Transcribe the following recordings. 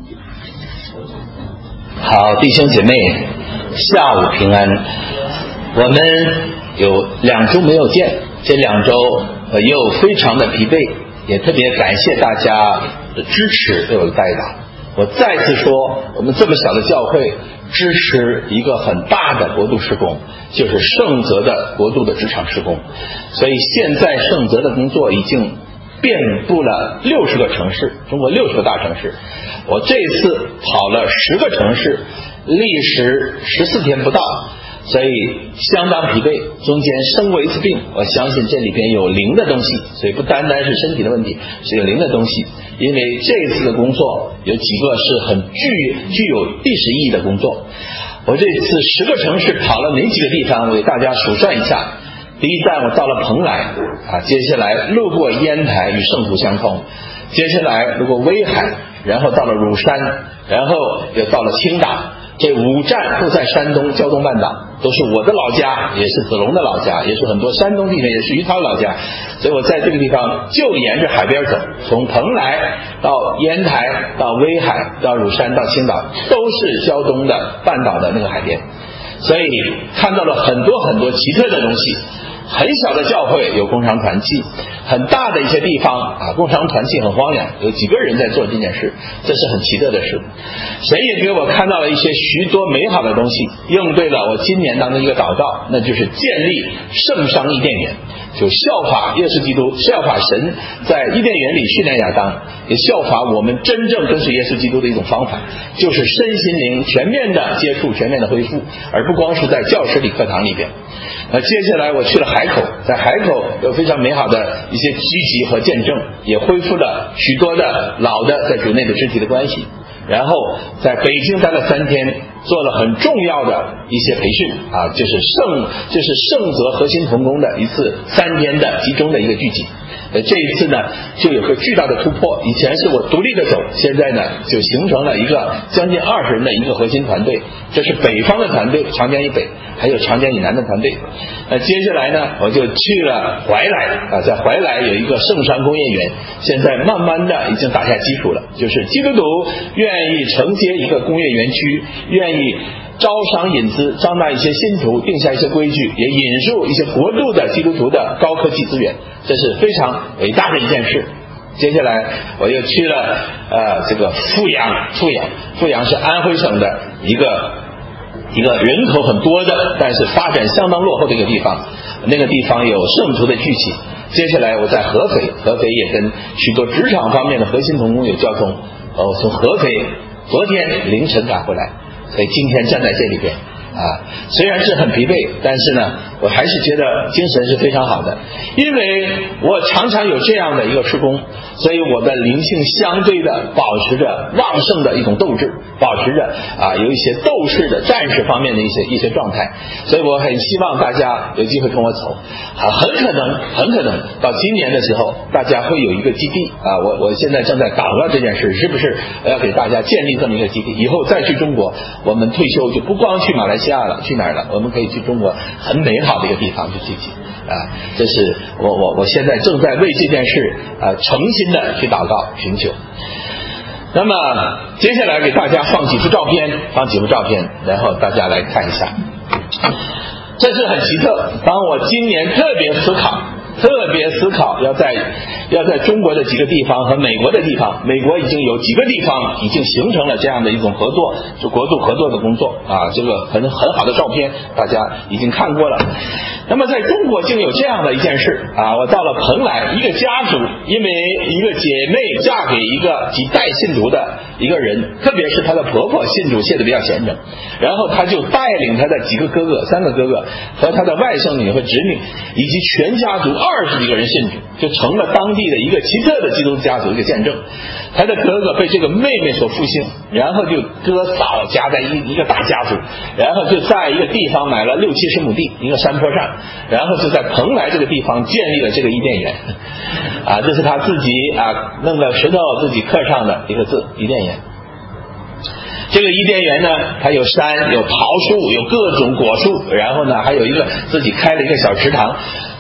好，弟兄姐妹，下午平安。我们有2周没有见，这2周又非常的疲惫，也特别感谢大家的支持对我的带领。我再次说，我们这么小的教会支持一个很大的国度事工，就是圣泽的国度的职场事工。所以现在圣泽的工作已经遍布了60个城市，中国60个大城市。我这次跑了10个城市，历时14天不到，所以相当疲惫，中间生过一次病。我相信这里边有灵的东西，所以不单单是身体的问题，是有灵的东西。因为这次的工作有几个是很具有历史意义的工作。我这次10个城市跑了哪几个地方，我给大家数算一下。第一站我到了蓬莱接下来路过烟台与圣徒相通，接下来路过威海，然后到了乳山，然后又到了青岛。这5站都在山东胶东半岛，都是我的老家，也是子龙的老家，也是很多山东地方，也是于涛老家。所以我在这个地方就沿着海边走，从蓬莱到烟台到威海到乳山到青岛，都是胶东的半岛的那个海边。所以看到了很多很多奇特的东西。很小的教会有工商团契，很大的一些地方工商团契很荒凉，有几个人在做这件事，这是很奇特的事。神也给我看到了一些许多美好的东西，应对了我今年当中一个祷告，那就是建立圣商伊甸园，就效法耶稣基督，效法神在伊甸园里训练亚当，也效法我们真正跟随耶稣基督的一种方法，就是身心灵全面的接触，全面的恢复，而不光是在教室里课堂里边。接下来我去了海口，在海口有非常美好的一些聚集和见证，也恢复了许多的老的在主内的肢体的关系。然后在北京待了3天，做了很重要的一些培训就是圣泽核心同工的一次3天的集中的一个聚集。这一次呢就有个巨大的突破，以前是我独立的走，现在呢就形成了一个将近20人的一个核心团队，这是北方的团队，长江以北还有长江以南的团队。接下来呢我就去了怀来在怀来有一个圣山工业园，现在慢慢的已经打下基础了，就是基督徒愿意承接一个工业园区，愿意招商引资，招纳一些信徒，定下一些规矩，也引入一些国度的基督徒的高科技资源，这是非常伟大的一件事。接下来我又去了这个富阳是安徽省的一个人口很多的，但是发展相当落后的一个地方，那个地方有圣徒的聚集。接下来我在合肥也跟许多职场方面的核心同工有交通，我从合肥昨天凌晨赶回来，所以今天站在这里边虽然是很疲惫，但是呢我还是觉得精神是非常好的，因为我常常有这样的一个事工，所以我的灵性相对的保持着旺盛的一种斗志，保持着有一些斗士的战士方面的一些状态。所以我很希望大家有机会跟我走很可能到今年的时候大家会有一个基地我现在正在讨论这件事，是不是要给大家建立这么一个基地，以后再去中国，我们退休就不光去马来西亚了，去哪儿了，我们可以去中国很美好的一个地方去聚集这是我现在正在为这件事诚心的去祷告寻求。那么接下来给大家放几幅照片，然后大家来看一下。这是很奇特，当我今年特别思考要在中国的几个地方和美国的地方，美国已经有几个地方已经形成了这样的一种合作，就国度合作的工作这个很好的照片大家已经看过了。那么在中国竟有这样的一件事我到了蓬莱，一个家族因为一个姐妹嫁给一个几代信徒的一个人，特别是她的婆婆信主信得比较虔诚，然后她就带领她的几个哥哥3个哥哥和她的外甥女和侄女以及全家族20几个人信主，就成了当地的一个奇特的基督家族一个见证。她的哥哥被这个妹妹所复兴，然后就哥嫂加在一个大家族，然后就在一个地方买了60-70亩地，一个山坡上，然后就在蓬莱这个地方建立了这个伊甸园这是他自己弄个石头自己刻上的一个字，伊甸园。这个伊甸园呢，它有山，有桃树，有各种果树，然后呢还有一个自己开了一个小池塘，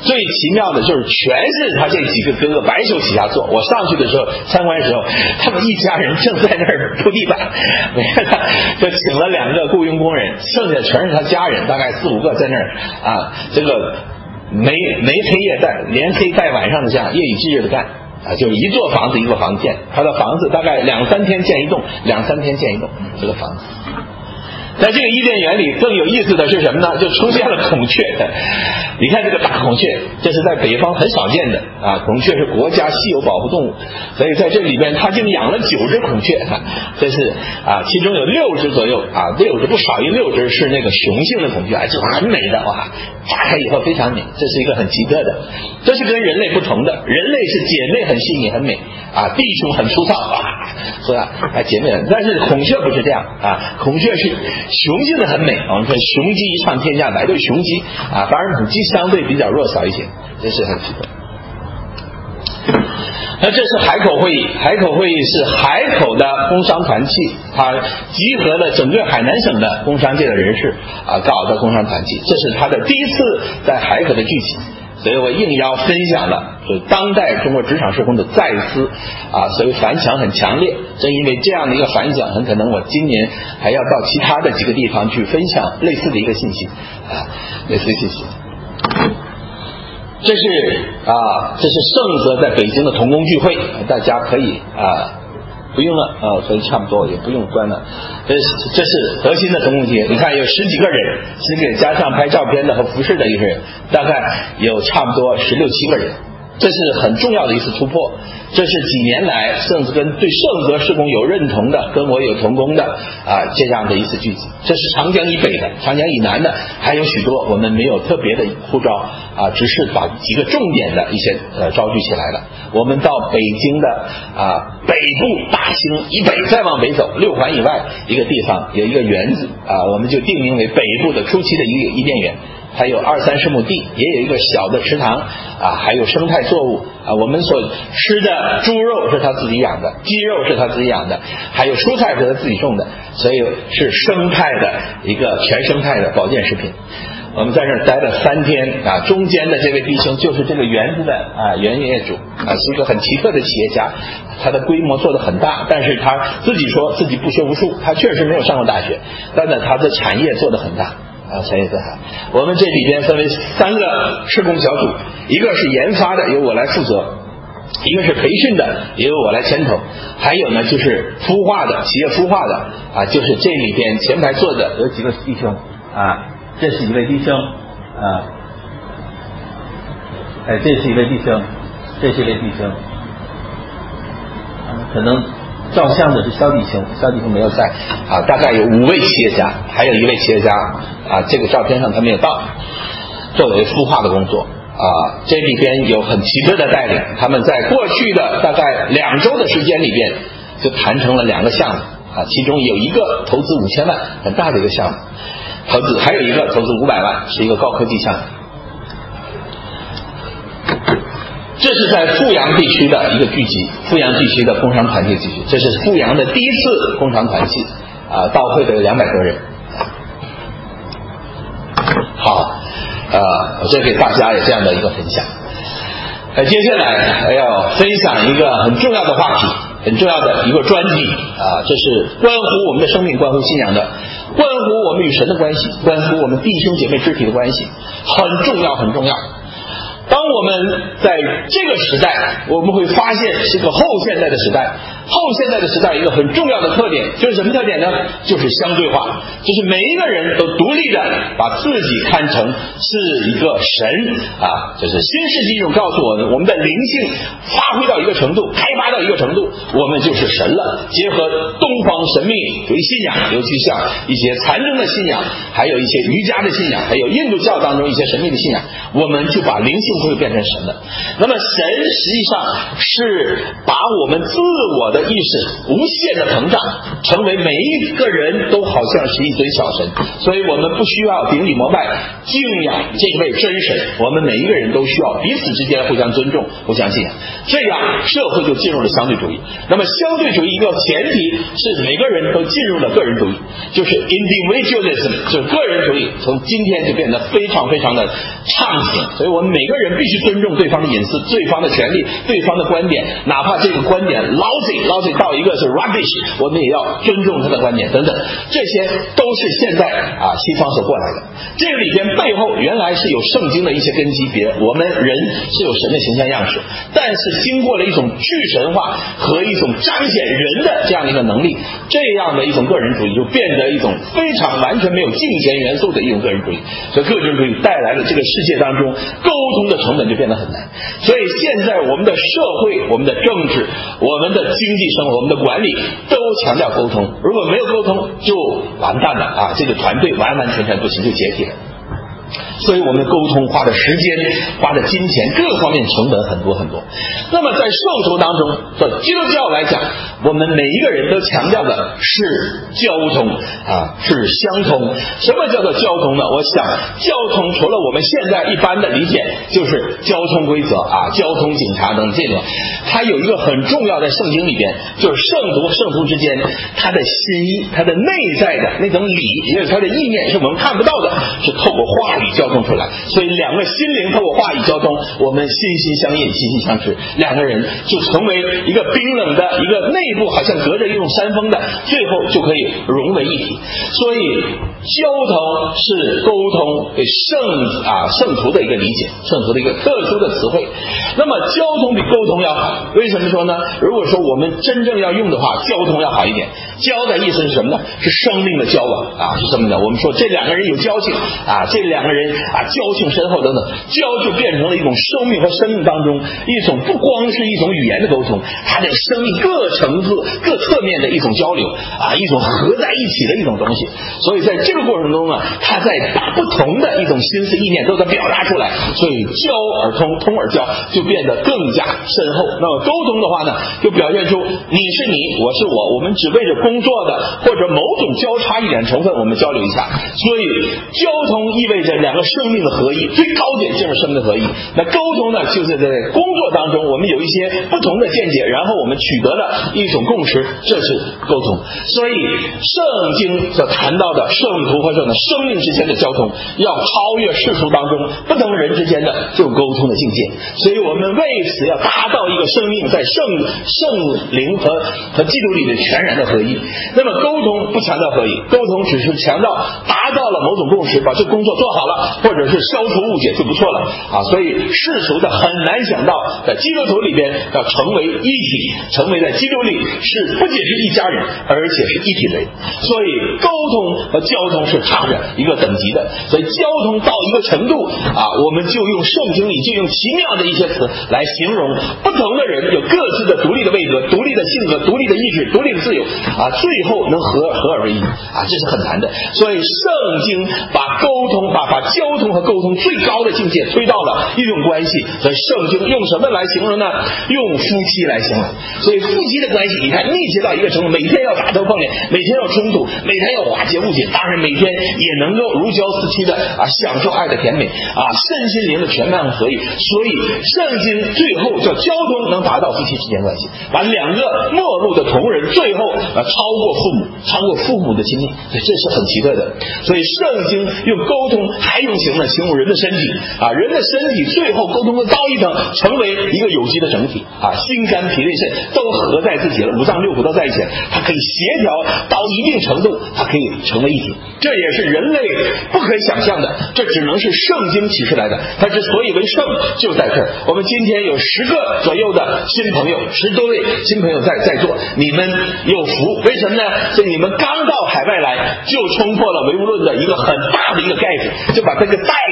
最奇妙的就是全是他这几个哥哥白手起家做。我上去的时候参观的时候，他们一家人正在那儿铺地板，就请了2个雇佣工人，剩下全是他家人，大概4、5个在那儿啊，这个没黑夜带，连黑带晚上的这样夜以继日的干啊，就是一座房子一个房子建，他的房子大概2、3天建一栋，2、3天建一栋这个房子。在这个伊甸园里更有意思的是什么呢？就出现了孔雀。你看这个大孔雀，这是在北方很少见的啊，孔雀是国家稀有保护动物，所以在这里边他竟养了9只孔雀，这是啊，其中有6只左右啊，6只不少于6只是那个雄性的孔雀，这很美的哇，炸开以后非常美，这是一个很奇特的，这是跟人类不同的，人类是姐妹很细腻很美啊，弟兄很粗糙哇，是吧？姐妹很，但是孔雀不是这样啊，孔雀是雄性的很美，我们说雄鸡一唱天下白，对雄鸡啊，反而母鸡相对比较弱小一些，这是很奇特。那这是海口会议，海口会议是海口的工商团契，它集合了整个海南省的工商界的人士啊，搞的工商团契，这是它的第一次在海口的聚集。所以我应邀分享了就当代中国职场社工的再思啊，所以反响很强烈。正因为这样的一个反响，很可能我今年还要到其他的几个地方去分享类似的一个信息啊，类似的信息。这是盛泽在北京的同工聚会，大家可以不用了啊，所以差不多也不用关了。这是核心的同工聚会，你看有10几个人，10个加上拍照片的和服饰的一个人，大概有差不多16、17个人。这是很重要的一次突破，这是几年来甚至跟对盛泽事工有认同的，跟我有同工的啊这样的一次聚集。这是长江以北的，长江以南的还有许多我们没有特别的呼召啊，只是把几个重点的一些招聚起来了。我们到北京的北部大兴以北再往北走6环以外一个地方有一个园子啊，我们就定名为北部的初期的一个伊甸园。还有20-30亩地，也有一个小的池塘啊，还有生态作物啊。我们所吃的猪肉是他自己养的，鸡肉是他自己养的，还有蔬菜是他自己种的，所以是生态的一个全生态的保健食品。我们在这儿待了3天啊，中间的这位弟兄就是这个园子的原业主啊，是一个很奇特的企业家，他的规模做得很大，但是他自己说自己不学无术，他确实没有上过大学，但是他的产业做得很大。产业在海，我们这里边分为3个施工小组，一个是研发的，由我来负责；一个是培训的，也由我来牵头；还有呢就是孵化的，企业孵化的啊，就是这里边前排坐的有几个弟兄啊，这是一位弟兄啊，这是一位弟兄，这是一位弟兄，可能照相的是肖弟兄，肖弟兄没有在啊，大概有5位企业家，还有1位企业家啊，这个照片上他没有到，作为孵化的工作啊，这里边有很奇特的带领，他们在过去的大概2周的时间里边就谈成了2个项目啊，其中有一个投资5000万，很大的一个项目，还有一个投资500万，是一个高科技项目。这是在阜阳地区的一个聚集，阜阳地区的工商团契聚集，这是阜阳的第一次工商团契啊，到会的有200多人。好，我这给大家有这样的一个分享。接下来要分享一个很重要的话题，很重要的一个专辑啊，这是关乎我们的生命，关乎信仰的，关乎我们与神的关系，关乎我们弟兄姐妹肢体的关系，很重要，很重要。当我们在这个时代，我们会发现是个后现代的时代。后现代的时代一个很重要的特点就是什么特点呢？就是相对化，就是每一个人都独立的把自己看成是一个神啊，就是新世纪中告诉我们的灵性发挥到一个程度，开发到一个程度，我们就是神了。结合东方神秘主义信仰，尤其像一些禅宗的信仰，还有一些瑜伽的信仰，还有印度教当中一些神秘的信仰，我们就把灵性会变成神了。那么神实际上是把我们自我的的意识无限的膨胀，成为每一个人都好像是一尊小神。所以我们不需要顶礼膜拜敬仰这位真神，我们每一个人都需要彼此之间互相尊重互相信仰，这样社会就进入了相对主义。那么相对主义一个前提是每个人都进入了个人主义，就是 individualism， 就是个人主义，从今天就变得非常非常的畅行。所以我们每个人必须尊重对方的隐私、对方的权利、对方的观点，哪怕这个观点 lousy 到一个是 rubbish， 我们也要尊重他的观点等等，这些都是现在西方所过来的。这个里边背后原来是有圣经的一些根基，我们人是有神的形象样式，但是经过了一种具神化和一种彰显人的这样一个能力，这样的一种个人主义就变得一种非常完全没有金钱元素的一种个人主义。所以个人主义带来了这个世界当中沟通的成本就变得很难。所以现在我们的社会、我们的政治、我们的经济生活、我们的管理都强调沟通，如果没有沟通就完蛋了这个团队完完全全不行，就解体了。所以我们沟通花的时间、花的金钱各方面成本很多很多。那么在圣徒当中，在基督教来讲，我们每一个人都强调的是交通是相通。什么叫做交通呢？我想交通除了我们现在一般的理解就是交通规则交通警察等这种，它有一个很重要的圣经里边，就是圣徒之间他的心意、他的内在的那种理，也就是他的意念是我们看不到的，是透过话语交通出来。所以两个心灵透过话语交通，我们心心相印、心心相知，两个人就成为一个冰冷的一个内部好像隔着一种山峰的，最后就可以融为一体。所以交通是沟通对圣徒的一个理解，圣徒的一个特殊的词汇。那么交通比沟通要好，为什么说呢？如果说我们真正要用的话，交通要好一点。交的意思是什么呢？是生命的交往是什么呢？我们说这两个人有交情这两个人交情深厚等等，交就变成了一种生命和生命当中一种不光是一种语言的沟通，它的生命各层次各侧面的一种交流一种合在一起的一种东西。所以在这个过程中他在把不同的一种心思意念都在表达出来，所以交而通，通而交，就变得更加深厚。那么沟通的话呢，就表现出你是你，我是我们只为着工作的或者某种交叉一点成分我们交流一下。所以交通意味着两个生命的合一，最高点就是生命的合一。那沟通呢，就是在工作当中我们有一些不同的见解，然后我们取得了一种共识，这是沟通。所以圣经所谈到的圣徒或者生命之间的交通，要超越世俗当中不同人之间的这种沟通的境界。所以我们为此要达到一个生命在圣灵和基督里的全然的合一。那么沟通不强调合一，沟通只是强调达到了某种共识，把这工作做好了，或者是消除误解就不错了所以世俗的很难想到在基督徒里边要成为一体，成为在基督里是不仅是一家人，而且是一体的人。所以沟通和交通是差着一个等级的。所以交通到一个程度我们就用圣经里就用奇妙的一些词来形容不同的人有各自的独立的位格、独立的性格、独立的意志、独立的自由最后能合而为一这是很难的。所以圣经把沟通把交通和沟通最高的境界推到了一种关系。所以圣经用什么来形容呢？用夫妻来形容。所以夫妻的关系你看密切到一个程度，每天要打斗碰脸，每天要冲突，每天要化解误解，当然每天也能够如胶似漆的享受爱的甜美身心灵的全面合一。所以圣经最后叫交通能达到夫妻之间关系，把两个陌路的同人最后超过父母的亲密，这是很奇特的。所以圣经用沟通还用形容人的身体人的身体最后沟通的高一等，成为一个有机的整体心肝脾胃肾都合在自己了，五脏六腑都在一起，它可以协调到一定程度，它可以成为一体。这也是人类不可以想象的，这只能是圣经启示来的。它之所以为圣就在这儿。我们今天有10个左右的新朋友，10多位新朋友在座，你们有福。为什么呢？是你们刚到海外来就冲破了唯物论的一个很大的一个盖子，就把这个带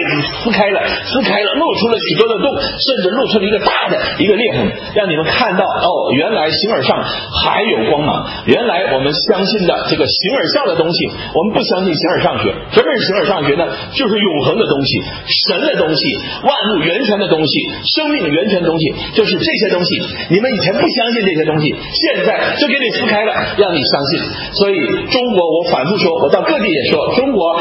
子撕开了，露出了许多的洞，甚至露出了一个大的一个裂痕，让你们看到原来形而上还有光芒。原来我们相信的这个形而上的东西，我们不相信形而上学。什么是形而上学呢？就是永恒的东西，神的东西，万物源泉的东西，生命源泉的东西，就是这些东西。你们以前不相信这些东西，现在就给你撕开了，让你相信。所以中国，我反复说，我到各地也说，中国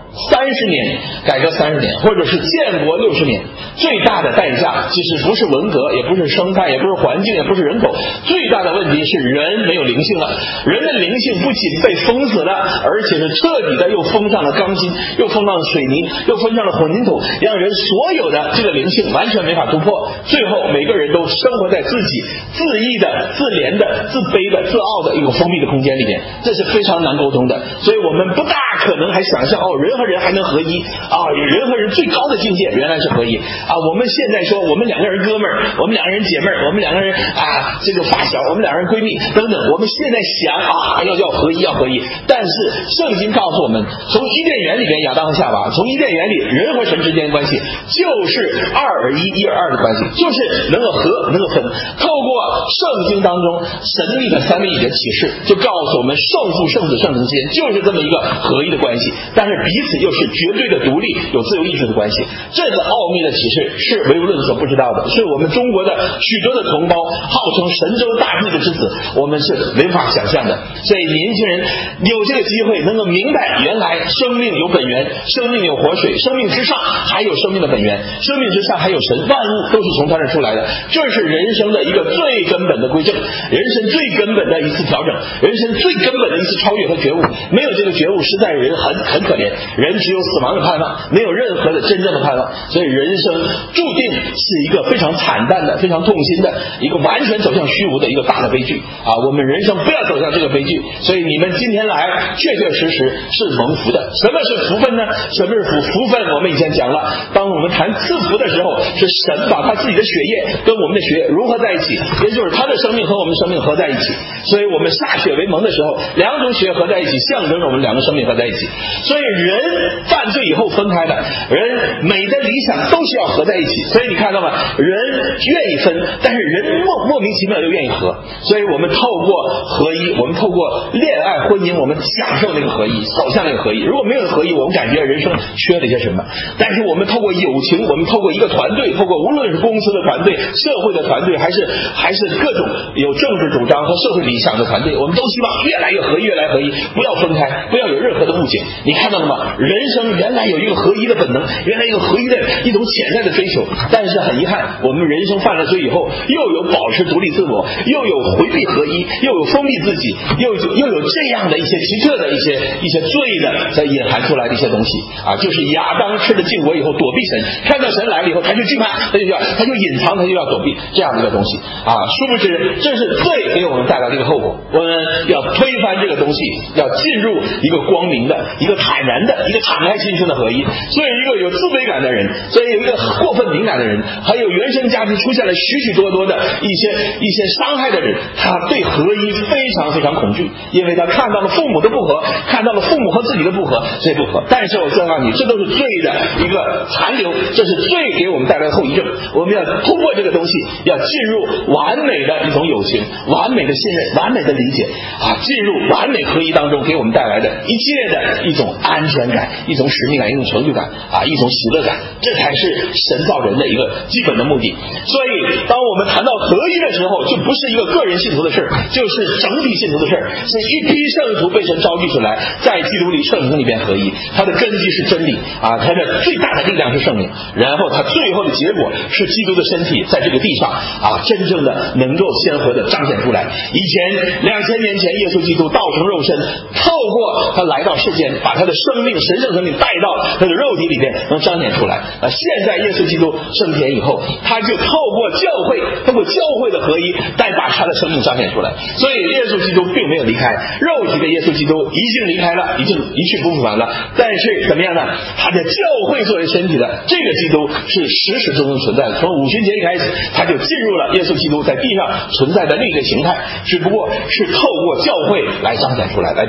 30年改革30年，或者是建国60年，最大的代价其实不是文革，也不是生态，也不是环境，也不是人口，最大的问题是人没有灵性了。人的灵性不仅被封死了，而且是彻底的又封上了钢筋，又封上了水泥，又封上了混凝土，让人所有的这个灵性完全没法突破。最后每个人都生活在自己自义的、自怜的、自卑的、自傲的一个封闭的空间里面，这是非常难沟通的。所以我们不大可能还想象人和人还能合一人和人最高的境界原来是合一我们现在说我们两个人哥们儿，我们两个人姐妹儿，我们两个人这个发小，我们两个人闺蜜等等，我们现在想要合一，要合一。但是圣经告诉我们，从伊甸园里边亚当和夏娃，从伊甸园里人和神之间的关系就是2而1，1而2的关系，就是能够合，能够分。透过圣经当中神秘的三位一体的启示，就告诉我们圣父、圣子、圣灵之间就是这么一个合一的关系，但是彼此又是绝对的独立，有自由意志的关系。这个奥秘的启示是唯物论所不知道的，是我们中国的许多的同胞号称神州大地的之子，我们是没法想象的。所以年轻人有这个机会能够明白，原来生命有本源，生命有活水，生命之上还有生命的本源，生命之上还有神，万物都是从他这出来的。这是人生的一个最根本的规正，人生最根本的一次调整，人生最根本的一次超越和觉悟。没有这个觉悟，实在人很可怜，人只有死亡的盼望，没有任何的真正的盼望。所以人生注定是一个非常惨淡的、非常痛心的一个完全走向虚无的一个大的悲剧我们人生不要走向这个悲剧。所以你们今天来确确实实是蒙福的。什么是福分呢？什么是福分？我们以前讲了，当我们谈赐福的时候，是神把他自己的血液跟我们的血液融合在一起，也就是他的生命和我们生命合在一起。所以我们歃血为盟的时候，两种血合在一起，象征着我们两个生命合在一起。所以人犯罪以后分开的，人美的理想都是要合在一起。所以你看到吗？人愿意分，但是人莫名其妙又愿意合。所以我们透过合一，我们透过恋爱婚姻，我们享受那个合一，走向那个合一。如果没有合一，我们感觉人生缺了些什么。但是我们透过友情，我们透过一个团队，透过无论是公司的团队、社会的团队，还是各种有政治主张和社会理想的团队，我们都希望越来越合一，越来越合一，不要分开，不要有任何的误解。你看到了吗？人生原来有一个合一的本能，原来有合一的一种潜在的追求。但是很遗憾，我们人生犯了罪以后，又有保持独立自我，又有回避合一，又有封闭自己，又有这样的一些奇特的一些罪的在隐含出来的一些东西就是亚当吃了禁果以后躲避神，看到神来了以后他就惧怕，他就隐藏，他就要躲避这样的一个东西殊不知这是罪给我们带来的一个后果。我们要推翻这个东西，要进入一个光明的、一个坦然的、一个敞开心胸的合一。所以一个有自卑感的人，所以有一个过分敏感的人，还有原生家庭出现了许许多多的一些伤害的人，他对合一非常非常恐惧，因为他看到了父母的不和，看到了父母和自己的不和，所以不和。但是我告诉你，这都是罪的一个残留，这是罪给我们带来的后遗症。我们要通过这个东西，要进入完美的一种友情，完美的信任，完美的理解进入完美合一当中，给我们带来的一切的一种安全感，一种使命感，一种成就感一种喜乐感，这才是神造人的一个基本的目的。所以当我们谈到合一的时候，就不是一个个人信徒的事，就是整体信徒的事，是一批圣徒被神召集出来，在基督里圣灵里边合一。它的根基是真理它的最大的力量是圣灵，然后它最后的结果是基督的身体在这个地上真正的能够鲜活的彰显出来。以前2000年前耶稣基督道成肉身，透过他来到世间，把他的生命神圣生命带到他的肉体里边，能彰显出来现在耶稣基督升天以后，他就透过教会的合一，再把他的生命彰显出来。所以耶稣基督并没有离开，肉体的耶稣基督已经离开了，已经一去不复返了。但是怎么样呢？他的教会作为身体的这个基督是始始终终存在的，从五旬节一开始，他就进入了耶稣基督在地上存在的另一个形态，只不过是透过教会来彰显出来，来表达的。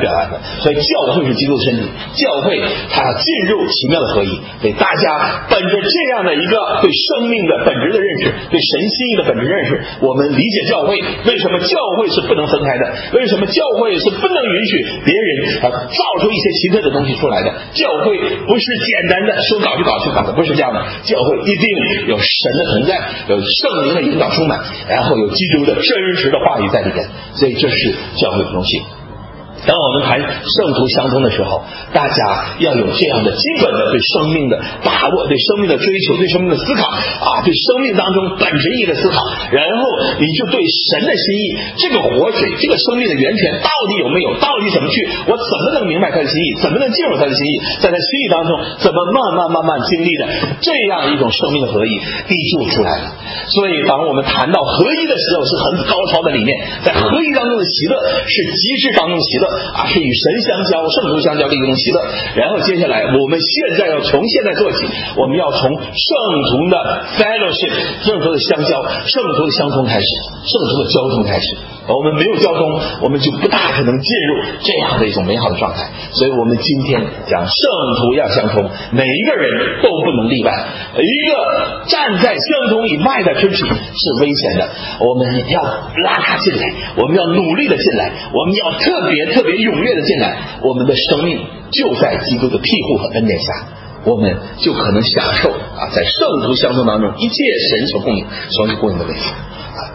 所以教会是基督的身体，教会它进入奇妙的合一。所以大家本着这样的一个对生命的本质的认识，对神心意的本质认识，我们理解教会为什么教会是不能分开的，为什么教会是不能允许别人造出一些奇特的东西出来的。教会不是简单的说搞就搞就搞的，不是这样的。教会一定有神的存在，有圣灵的引导充满，然后有基督的真实的话语在里边，所以这是教会的东西。当我们谈圣徒相通的时候，大家要有这样的基本的对生命的把握，对生命的追求，对生命的思考对生命当中本质意义的思考，然后你就对神的心意，这个活水，这个生命的源泉到底有没有，到底怎么去，我怎么能明白他的心意，怎么能进入他的心意，在他心意当中怎么慢慢经历的这样一种生命的合一，地就出来了。所以当我们谈到合一的时候，是很高超的理念，在合一当中的喜乐是极致当中的喜乐是与神相交、圣徒相交的一种喜乐。然后接下来我们现在要从现在做起，我们要从圣徒的 fellowship， 圣徒的相交、圣徒的相通开始，圣徒的交通开始。我们没有交通，我们就不大可能进入这样的一种美好的状态。所以我们今天讲圣徒要相通，每一个人都不能例外。一个站在相通以外的肢体是危险的，我们要拉他进来，我们要努力的进来，我们要特别踊跃的进来，我们的生命就在基督的庇护和恩典下，我们就可能享受在圣徒相通当中一切神所供应的美福。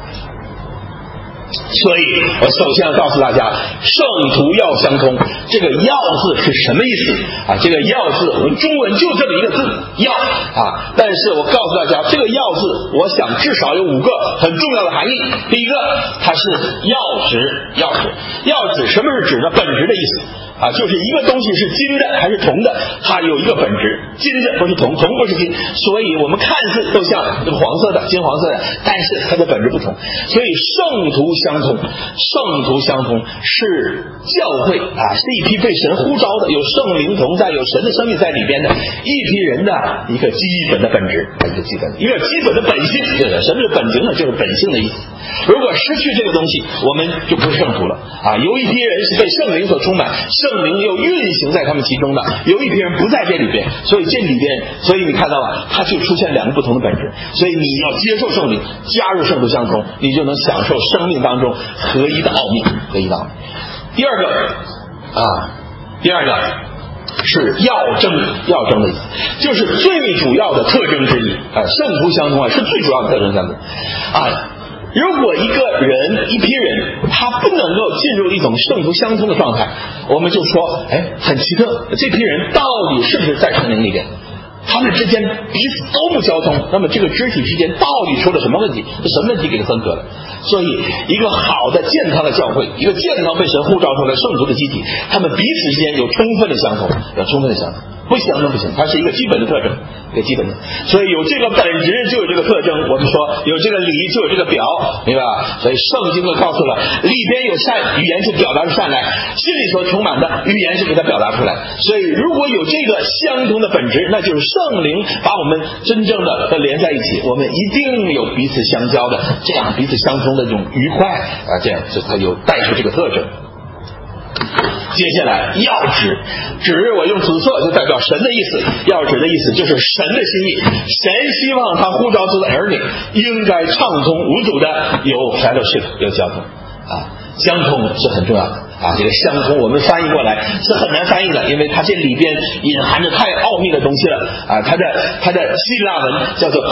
所以我首先要告诉大家，圣徒要相通，这个要字是什么意思这个要字我们中文就这么一个字要但是我告诉大家，这个要字我想至少有5个很重要的含义。第一个，它是要指什么是指呢？本质的意思就是一个东西是金的还是铜的，它有一个本质，金的不是铜，铜不是金，所以我们看似都像这个黄色的金黄色的，但是它的本质不同。所以圣徒相通是教会是一批被神呼召的，有圣灵同在，有神的生命在里边的一批人的一个基本的本质，一个基本的本性。什么是本性呢？就是本性的意思。如果失去这个东西，我们就不是圣徒了有一批人是被圣灵所充满，圣灵又运行在他们其中的，有一批人不在这里边，所以你看到了，它就出现2个不同的本质。所以你要接受圣灵，加入圣徒相通，你就能享受生命当中合一的奥秘。第二个是要争的意思，就是最主要的特征之一圣徒相通是最主要的特征相通如果一个人一批人他不能够进入一种圣徒相通的状态，我们就说很奇特，这批人到底是不是在圣灵里边，他们之间彼此都不交通，那么这个肢体之间到底出了什么问题？是什么问题给它分割了？所以一个好的健康的教会，一个健康被神呼召出来圣徒的集体，他们彼此之间有充分的相通，不相通不行，它是一个基本的特征，所以有这个本质就有这个特征。我们说有这个理就有这个表，明白吧？所以圣经都告诉了，里边有善，语言就表达出善来，心里所充满的语言是给它表达出来。所以如果有这个相通的本质，那就是圣灵把我们真正的连在一起，我们一定有彼此相交的这样彼此相通的这种愉快这样就它有带出这个特征。接下来要指我用紫色就代表神的意思，要指的意思就是神的心意，神希望他呼召他的儿女应该畅通无阻的有 fellowship 有交通相通是很重要的这个相通我们翻译过来是很难翻译的，因为它这里边隐含着太奥秘的东西了它的希腊文叫做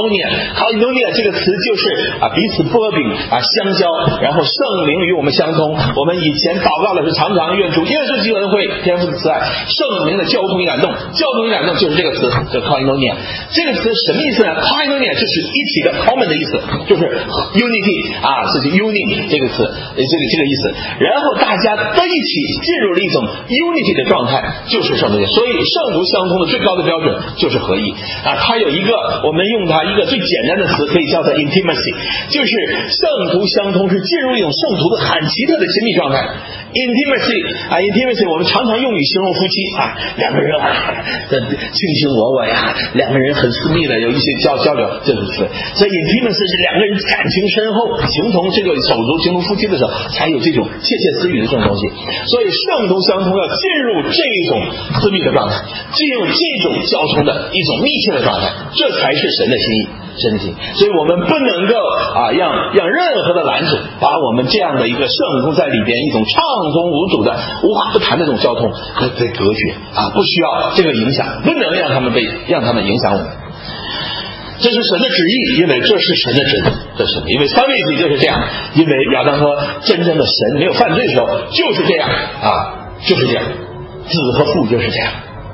koinonia 这个词就是彼此波饼相交，然后圣灵与我们相通。我们以前祷告的是常常愿主耶稣基督恩惠天父的慈爱圣灵的交通与感动就是这个词叫 koinonia。 这个词什么意思呢？ koinonia 就是一起的 common 的意思，就是 unity 是 union 这个词这个意思，然后大家在一起进入了一种 unity 的状态，就是圣徒。所以圣徒相通的最高的标准就是合一它有一个我们用它一个最简单的词可以叫做 intimacy， 就是圣徒相通是进入一种圣徒的很奇特的亲密状态。intimacy 我们常常用于形容夫妻两个人卿卿我我两个人很私密的有一些交流这个词。所以 intimacy 是两个人感情深厚，形同这个手足形同夫妻的时候才有这种窃窃私语的的这种东西。所以圣徒相通要进入这种自闭的状态，进入这种交通的一种密切的状态，这才是神的心意，神的心意。所以我们不能够让任何的拦阻把我们这样的一个圣徒在里边一种畅通无阻的无话不谈的这种交通被隔绝不需要这个影响，不能让他们影响我们。这是神的旨意，因为这是神的旨意，因为三位一体就是这样，因为亚当说真正的神没有犯罪的时候就是这样就是这样，子和父就是这样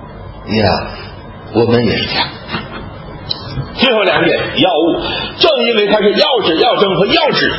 我们也是这样。最后两点，药物，正因为它是药质、药证和药质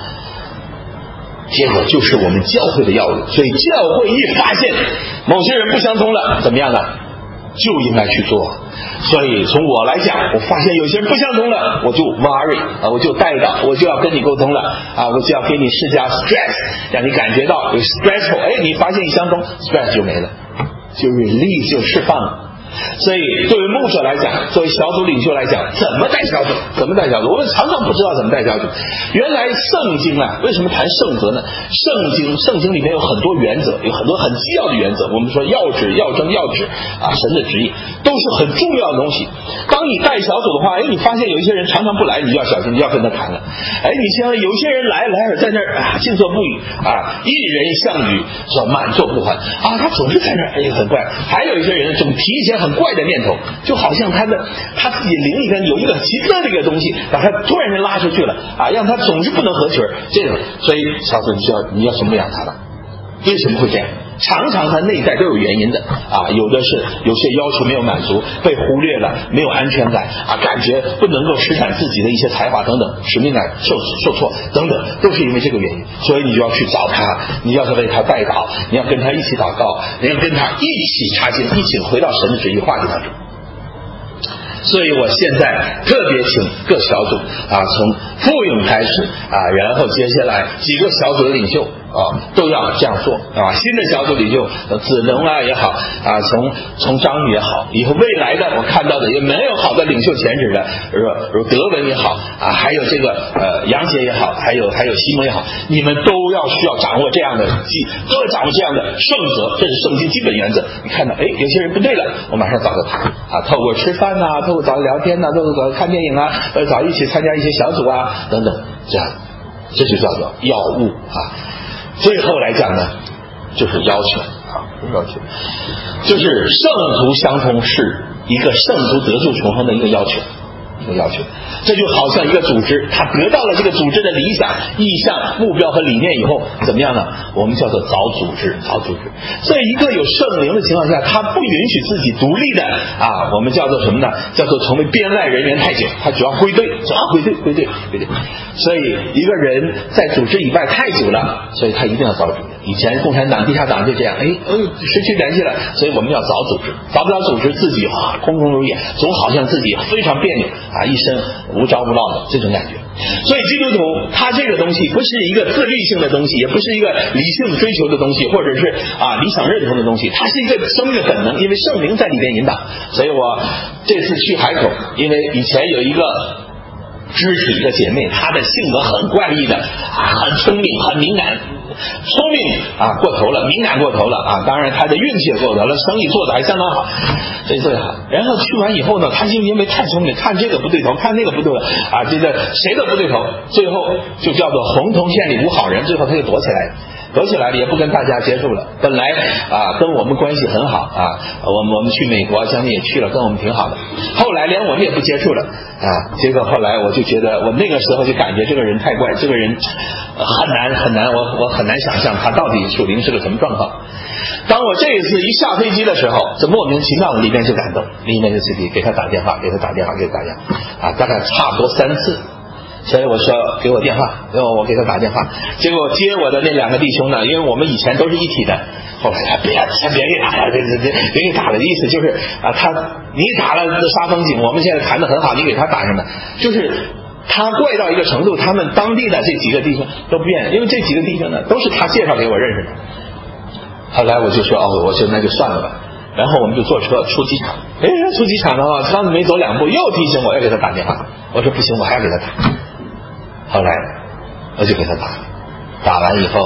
结果就是我们教会的药物。所以教会一发现某些人不相通了，怎么样呢？就应该去做。所以从我来讲，我发现有些人不相通了，我就 worry我就带到，我就要跟你沟通了我就要给你施加 stress， 让你感觉到有 stressful， 你发现一相通 stress 就没了，就 release 就释放了。所以作为牧者来讲，作为小组领袖来讲，怎么带小组？我们常常不知道怎么带小组。原来圣经为什么谈圣则呢？圣经里面有很多原则，有很多很基要的原则。我们说要旨、要证、要旨神的旨意都是很重要的东西。当你带小组的话，你发现有一些人常常不来，你就要小心，你要跟他谈了。你像有些人来了在那儿静坐不语一人项羽说满座不还他总是在那儿很怪。还有一些人总提一些很怪的念头，就好像他自己灵里边有一个奇特的一个东西，把他突然间拉出去了让他总是不能合群这种。所以小组你要什么养他了？为什么会这样？常常他内在都有原因的有的是有些要求没有满足，被忽略了，没有安全感感觉不能够施展自己的一些才华等等，使命感受挫等等，都是因为这个原因。所以你就要去找他，你要为他代祷，你要跟他一起祷告，你要跟他一起查经，一起回到神的旨意话题当中。所以我现在特别请各小组从副勇开始然后接下来几个小组的领袖都要这样做新的小组领袖子能也好从张宇也好，以后未来的我看到的也没有好的领袖潜质的，如德文也好还有这个杨杰也好，还有西蒙也好，你们都需要掌握这样的都要掌握这样的圣则，这是圣经基本原则。你看到有些人不对了，我马上找到他透过吃饭透过找聊天透过看电影找一起参加一些小组等等，这就叫做要务最后来讲呢，就是要求就是圣徒相通是一个圣徒得助重生的一个要求。这就好像一个组织，他得到了这个组织的理想、意向、目标和理念以后，怎么样呢？我们叫做早组织。所以一个有圣灵的情况下，他不允许自己独立的我们叫做什么呢？叫做成为编外人员太久，他只要归队。所以一个人在组织以外太久了，所以他一定要早组织。以前共产党、地下党就这样，失去联系了，所以我们要早组织。早不了组织，自己空空如也，总好像自己非常别扭一身无着无落的这种感觉。所以基督徒他这个东西不是一个自律性的东西，也不是一个理性追求的东西，或者是理想认同的东西，它是一个生命的本能，因为圣灵在里边引导。所以我这次去海口，因为以前有一个肢体的姐妹，她的性格很怪异的很聪明很敏感，聪明过头了，敏感过头了当然她的运气也过头了，生意做得还相当好，这最好。然后去完以后呢，她就因为太聪明，看这个不对头，看那个不对头这个谁都不对头，最后就叫做红铜县里无好人，最后她就躲起来了，也不跟大家接触了。本来跟我们关系很好我们去美国将近也去了，跟我们挺好的。后来连我们也不接触了结果后来我就觉得，我那个时候就感觉这个人太怪，这个人很难，我很难想象他到底属灵是个什么状况。当我这一次一下飞机的时候，怎么莫名其妙里面就感动，里面就给他打电话大概差不多3次。所以我说给我电话，我给他打电话，结果接我的那2个弟兄呢，因为我们以前都是一体的，后来别给打了，别给打了的意思就是你打了杀风景，我们现在谈得很好，你给他打什么？就是他怪到一个程度，他们当地的这几个弟兄都不愿意，因为这几个弟兄呢都是他介绍给我认识的。后来我就说我说那就算了吧。然后我们就坐车出机场，出机场的话刚才没走2步又提醒我要给他打电话，我说不行，我还要给他打。后来我就给他打完以后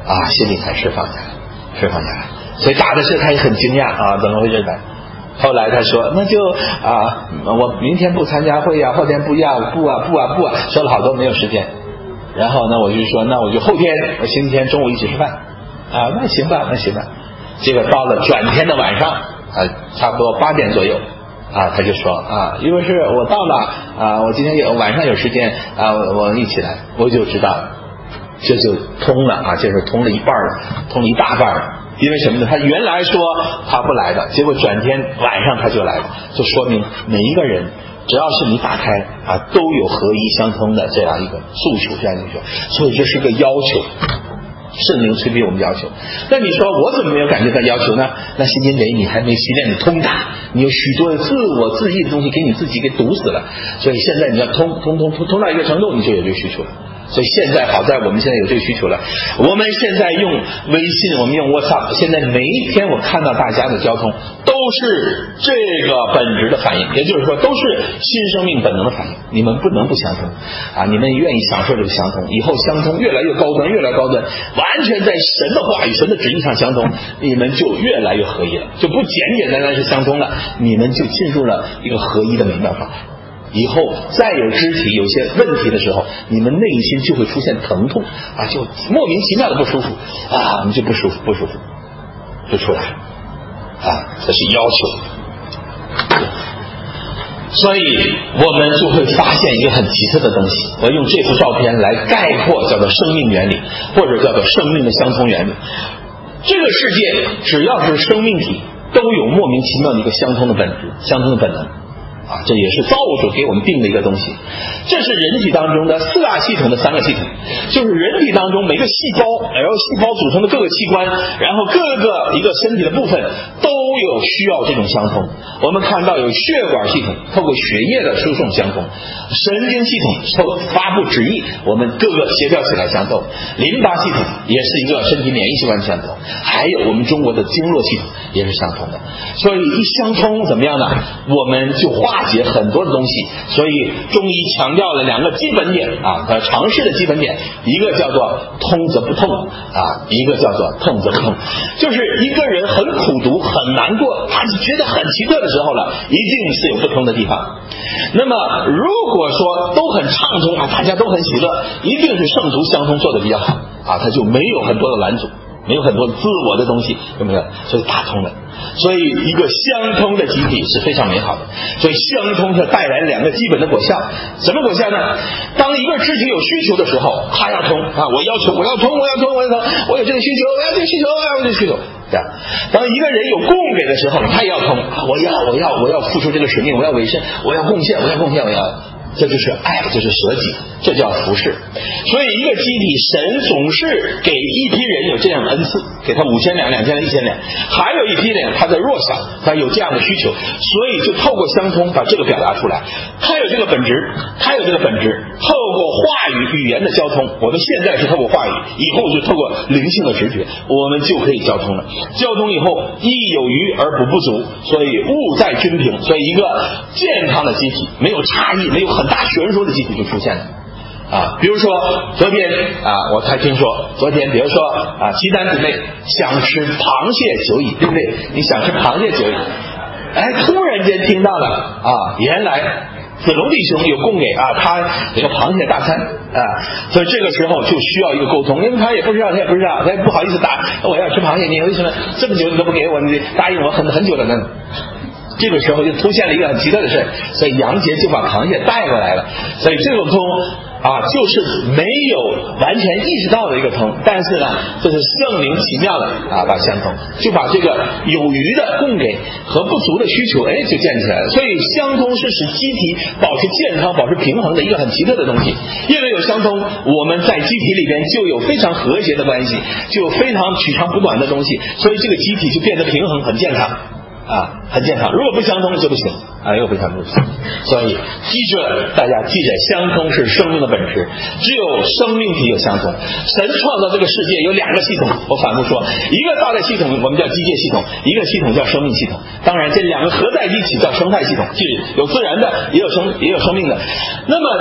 心里才释放下来。所以打的时候他也很惊讶啊，怎么回事呢？后来他说那就我明天不参加会呀，后天不说了好多没有时间。然后呢我就说那我就后天星期天中午一起吃饭那行吧。结果到了转天的晚上差不多8点左右他就说因为是我到了我今天晚上有时间我一起来。我就知道这就通了就是通了一半了，通了一大半了。因为什么呢？他原来说他不来的，结果转天晚上他就来了，就说明每一个人只要是你打开都有合一相通的这样一个诉求，这样一个所以这是个要求，圣灵催逼我们要求。那你说我怎么没有感觉到要求呢？那是因为你还没习练的通达，你有许多自我自义的东西给你自己给堵死了，所以现在你要通到一个程度，你就有这个需求了。所以现在好在我们现在有这个需求了，我们现在用微信，我们用 WhatsApp， 现在每一天我看到大家的交通都是这个本质的反应，也就是说都是新生命本能的反应。你们不能不相通你们愿意享受这个相通，以后相通越来越高端，完全在神的话语神的旨意上相通，你们就越来越合一了，就不简单是相通了，你们就进入了一个合一的美妙状态。以后再有肢体有些问题的时候，你们内心就会出现疼痛就莫名其妙的不舒服你就不舒服就出来这是要求。所以我们就会发现一个很奇特的东西，我用这幅照片来概括，叫做生命原理，或者叫做生命的相通原理。这个世界只要是生命体都有莫名其妙的一个相通的本质，相通的本能这也是造物主给我们定的一个东西。这是人体当中的4大系统的3个系统，就是人体当中每个细胞，然后细胞组成的各个器官，然后各个一个身体的部分都有需要这种相通。我们看到有血管系统透过血液的输送相通，神经系统发布旨意，我们各个协调起来相通，淋巴系统也是一个身体免疫器官相通，还有我们中国的经络系统也是相通的。所以一相通怎么样呢？我们就化解很多的东西。所以中医强调了2个基本点常识的基本点，一个叫做通则不痛一个叫做痛则不痛。就是一个人很苦毒很难过，他觉得很奇特的时候了，一定是有不通的地方。那么如果说都很畅通大家都很喜乐，一定是圣徒相通做的比较好他就没有很多的拦阻，没有很多自我的东西，有没有？所以打通了。所以一个相通的集体是非常美好的。所以相通它带来2个基本的果效。什么果效呢？当一个肢体有需求的时候，他要通我要求我要通，我有这个需求，我要这个需求，我要这个需求。当一个人有供给的时候，他也要通我要付出这个使命，我要委身，我要贡献，这就是爱，这是舍己，这叫服侍。所以一个集体，神总是给一批人有这样的恩赐，给他5000两、2000两、1000两，还有一批人他的弱小，他有这样的需求，所以就透过相通把这个表达出来。他有这个本质，透过话语言的交通，我们现在是透过话语，以后就透过灵性的直觉，我们就可以交通了。交通以后，亦有余而补不足，所以物在均平。所以一个健康的集体，没有差异，没有很大悬殊的集体就出现了比如说昨天我才听说，比如说鸡蛋姊妹想吃螃蟹久矣，对不对？你想吃螃蟹久矣，突然间听到了原来子龙弟兄有供给他这个螃蟹大餐所以这个时候就需要一个沟通，因为他也不知道，他也不好意思答我要吃螃蟹，你为什么这么久你都不给我，你答应我很久了呢？这个时候就出现了一个很奇特的事，所以杨杰就把螃蟹带过来了。所以这种通就是没有完全意识到的一个通，但是呢，这是圣灵奇妙的把相通，就把这个有余的供给和不足的需求就建起来了。所以相通是使机体保持健康、保持平衡的一个很奇特的东西。因为有相通，我们在机体里边就有非常和谐的关系，就有非常取长补短的东西，所以这个机体就变得平衡、很健康。很健康。如果不相通就不行又不相通。所以大家记着，相通是生命的本质，只有生命体有相通。神创造这个世界有2个系统，我反复说，一个大的系统我们叫机械系统，一个系统叫生命系统。当然这2个合在一起叫生态系统，就是有自然的也有生命的。那么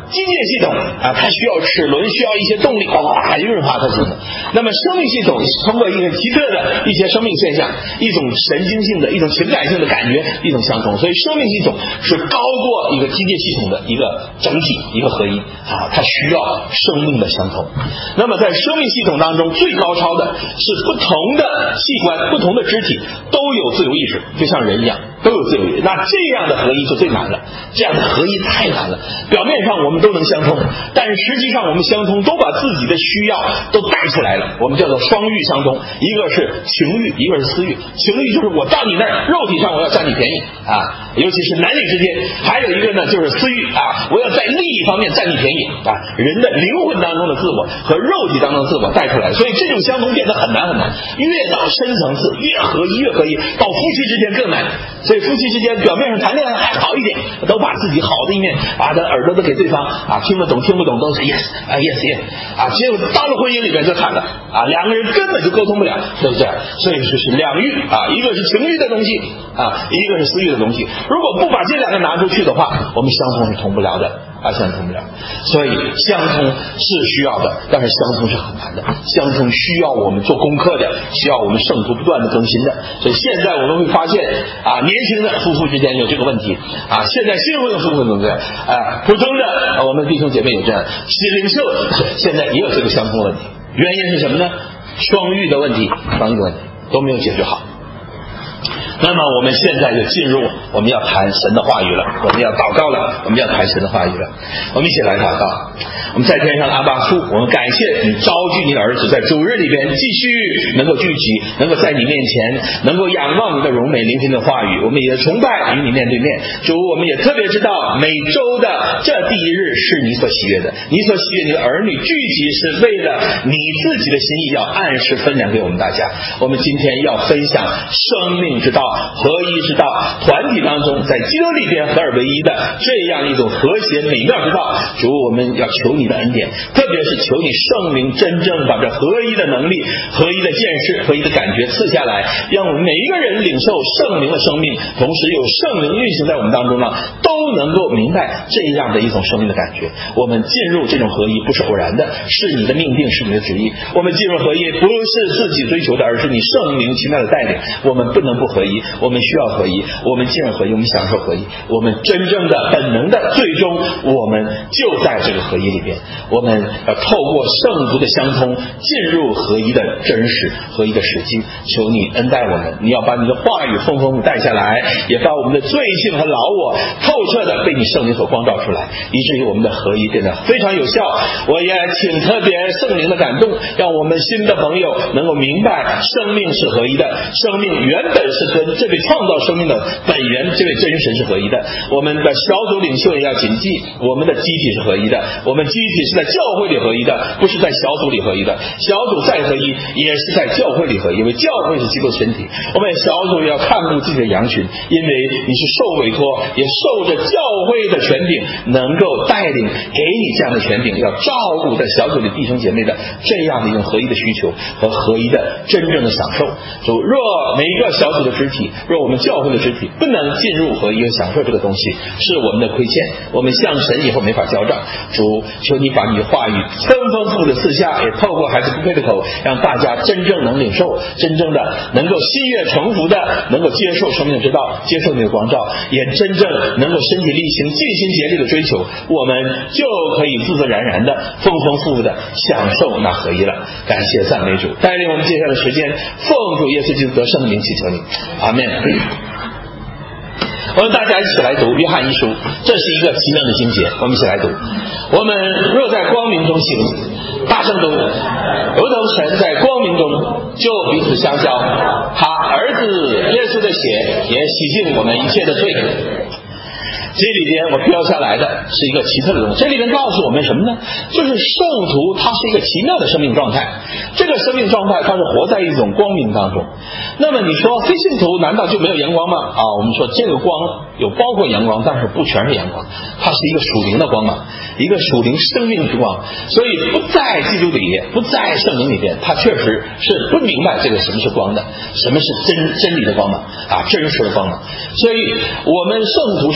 机械系统啊，它需要齿轮，需要一些动力，哇，润滑它系统。那么生命系统通过一个奇特的一些生命现象，一种神经性的、一种情感性的感觉，一种相通。所以生命系统是高过一个机械系统的一个整体，一个合一啊，它需要生命的相通。那么在生命系统当中，最高超的是不同的器官、不同的肢体都有自由意识，就像人一样都有自由意识。那这样的合一就最难了，这样的合一太难了。表面上我们都能相通，但是实际上我们相通都把自己的需要都带出来了，我们叫做双欲相通，一个是情欲，一个是私欲。情欲就是我到你那儿，肉体上我要占你便宜啊，尤其是男女之间。还有一个呢就是私欲啊，我要在利益方面占你便宜啊，人的灵魂当中的自我和肉体当中的自我带出来，所以这种相通变得很难很难，越到深层次越合一越合一，到夫妻之间更难。所以夫妻之间表面上谈恋爱还好一点，都把自己好的一面把他耳朵都给对方啊，听得懂听不懂都是 yes 啊 yes yes 啊，结果到了婚姻里面就惨了啊，两个人根本就沟通不了，就是这样。所以就是两欲啊，一个是情欲的东西啊，一个是私欲的东西。如果不把这两个拿出去的话，我们相通是通不了的啊，相通不了。所以相通是需要的，但是相通是很难的，相通需要我们做功课的，需要我们圣徒不断的更新的。所以现在我们会发现啊，年轻的夫妇之间有这个问题啊，现在新婚的夫妇都这样啊，普通的我们弟兄姐妹有这样，领袖现在也有这个相通问题。原因是什么呢？双欲的问题，双欲的问题都没有解决好。那么我们现在就进入我们要谈神的话语了，我们要祷告了，我们要谈神的话语了。我们一起来祷告。我们在天上的阿爸父，我们感谢你召聚你的儿子在主日里边继续能够聚集，能够在你面前能够仰望你的荣美，聆听你的话语，我们也崇拜与你面对面。主，我们也特别知道每周的这第一日是你所喜悦的，你所喜悦你的儿女聚集是为了你自己的心意，要按时分享给我们大家。我们今天要分享生命之道、合一之道，团体当中在基督里边合而为一的这样一种和谐美妙之道。主，我们要求你的恩典，特别是求你圣灵真正把这合一的能力、合一的见识、合一的感觉赐下来，让我们每一个人领受圣灵的生命，同时有圣灵运行在我们当中呢，都能够明白这样的一种生命的感觉。我们进入这种合一不是偶然的，是你的命定，是你的旨意。我们进入合一不是自己追求的，而是你圣灵奇妙的带领。我们不能不合一，我们需要合一，我们进入合一，我们享受合一，我们真正的本能的最终我们就在这个合一里边。我们要透过圣徒的相通进入合一的真实、合一的实际。求你恩待我们，你要把你的话语丰丰带下来，也把我们的罪性和老我透彻的被你圣灵所光照出来，以至于我们的合一变得非常有效。我也请特别圣灵的感动，让我们新的朋友能够明白生命是合一的，生命原本是跟这位创造生命的本源这位真神是合一的。我们的小组领袖也要谨记，我们的集体是合一的，我们集体是在教会里合一的，不是在小组里合一的。小组再合一也是在教会里合一，因为教会是基督身体。我们小组要看顾自己的羊群，因为你是受委托，也受着教会的权柄，能够带领给你这样的权柄，要照顾在小组里弟兄姐妹的这样的一种合一的需求和合一的真正的享受。主，若每一个小组的肢体，若我们教会的肢体不能进入合一和享受这个东西，是我们的亏欠，我们向神以后没法交账。主，求你把你的话语丰丰富的赐下，也透过孩子不配的口，让大家真正能领受，真正的能够心悦诚服的能够接受生命之道，接受你的光照，也真正能够身体力行、尽心竭力的追求，我们就可以自自然然的丰丰富富的享受那合一了。感谢赞美主，带领我们接下来的时间，奉主耶稣基督得胜的名祈求你，阿们。我们大家一起来读约翰一书，这是一个奇妙的经节，我们一起来读。我们若在光明中行，大声读，如同神在光明中，就彼此相交，他儿子耶稣的血也洗净我们一切的罪。这里边我标下来的是一个奇特的东西，这里边告诉我们什么呢？就是圣徒他是一个奇妙的生命状态，这个生命状态他是活在一种光明当中。那么你说非信徒难道就没有阳光吗？我们说这个光有包括阳光，但是不全是阳光，它是一个属灵的光芒，一个属灵生命之光。所以不在基督里，不在圣灵里边，他确实是不明白这个什么是光的，什么是真理的光芒真实的光芒。所以我们圣徒是行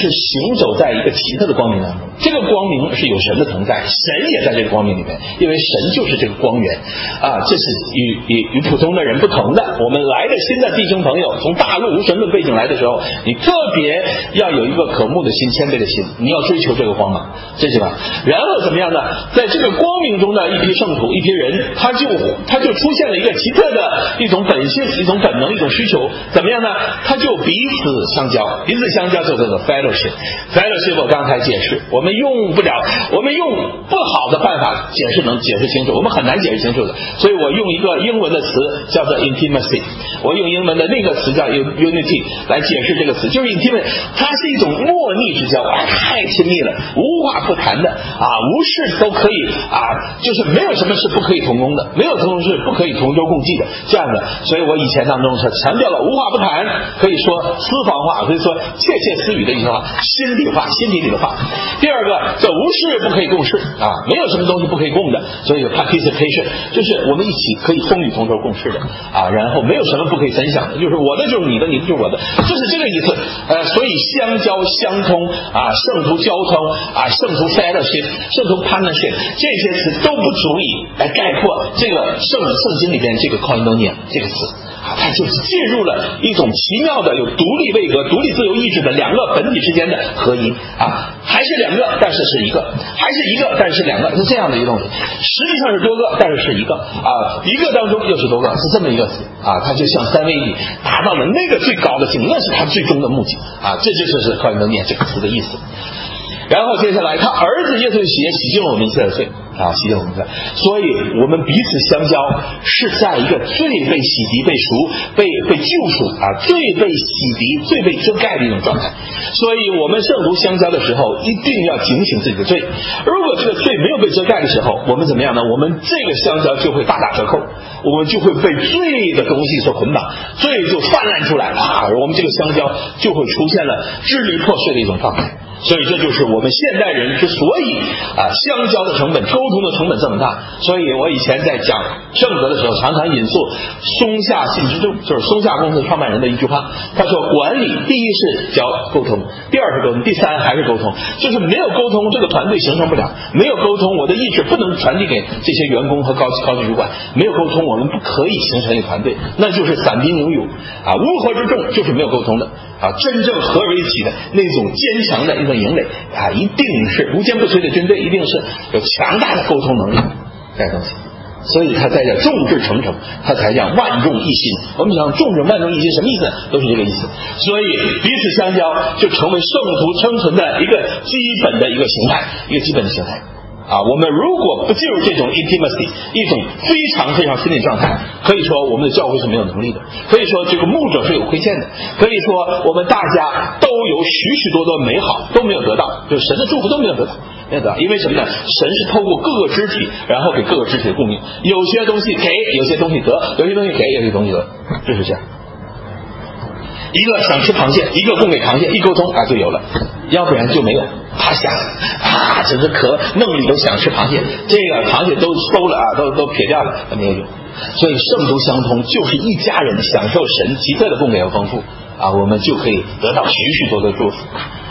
行走在一个奇特的光明当中，这个光明是有神的同在，神也在这个光明里面，因为神就是这个光源啊，这是与普通的人不同的。我们来的新的弟兄朋友，从大陆无神论背景来的时候，你特别要有一个渴慕的心、谦卑的心，你要追求这个光芒，这是吧？然后怎么样呢？在这个光明中的一批圣徒、一批人，他就出现了一个奇特的一种本性、一种本能、一种需求，怎么样呢？他就彼此相交，彼此相交就叫做 fellowship。fellowship 我刚才解释，我们用不好的办法能解释清楚，我们很难解释清楚的，所以我用一个英文的词叫做 intimacy， 我用英文的那个词叫 unity 来解释这个词，就是 intimacy， 它是一种莫逆之交，太亲密了，无话不谈的无事都可以就是没有什么是不可以同工的，没有什么是不可以同舟共济的这样的。所以我以前当中是强调了无话不谈，可以说私房话，可以说窃窃私语的一些话，心底话，心底里的话。第二个，这无事不可以共事没有什么东西不可以共的，所以有 participation， 就是我们一起可以风雨同舟共事的然后没有什么不可以分享的，就是我的就是你的，你的就是我的，就是这个意思。所以相交相通圣徒交通圣徒 fellowship， 圣徒 partnership， 这些词都不足以来概括这个圣经里边这个 koinonia 这个词它就是进入了一种奇妙的有独立位格、独立自由意志的两个本体之间的合一还是两个，但是是一个；还是一个，但是是两个，是这样的一个东西。实际上是多个，但是是一个一个当中又是多个，是这么一个词它就像三位一体，达到了那个最高的境，那是它最终的目的这就是koinonia这个词的意思。然后接下来他儿子耶稣的血洗净了我们120岁洗净我们120岁，所以我们彼此相交是在一个最被洗涤、被救赎最被洗涤、最被遮盖的一种状态。所以我们圣徒相交的时候一定要警醒自己的罪，如果这个罪没有被遮盖的时候，我们怎么样呢？我们这个相交就会大打折扣，我们就会被罪的东西所捆绑，罪就泛滥出来我们这个相交就会出现了支离破碎的一种状态。所以这就是我们现代人之所以相交的成本、沟通的成本这么大。所以我以前在讲圣德的时候，常常引述松下幸之助，就是松下公司创办人的一句话，他说管理第一是交沟通，第二是沟通，第三还是沟通。就是没有沟通，这个团队形成不了；没有沟通，我的意志不能传递给这些员工和高级主管；没有沟通，我们不可以形成一个团队，那就是散兵游勇乌合之众，就是没有沟通的真正合为一体的那种坚强的一种营垒一定是无坚不摧的军队，一定是有强大的沟通能力这东西。所以他在这众志成城，他才叫万众一心。我们讲众人万众一心什么意思？都是这个意思。所以彼此相交就成为圣徒生存的一个基本的一个形态，一个基本的形态我们如果不进入这种 intimacy， 一种非常非常心理状态，可以说我们的教会是没有能力的，可以说这个牧者是有亏欠的，可以说我们大家都有许多美好都没有得到，就是神的祝福都没有得到。因为什么呢？神是透过各个肢体，然后给各个肢体的供应，有些东西给，有些东西得，有些东西给，有些东西得，就是这样。一个想吃螃蟹，一个供给螃蟹，一沟通就有了，要不然就没有。他想真是梦里都想吃螃蟹，这个螃蟹都收了都撇掉了，没有用。所以圣徒相通就是一家人享受神奇特的供给和丰富我们就可以得到许多的祝福。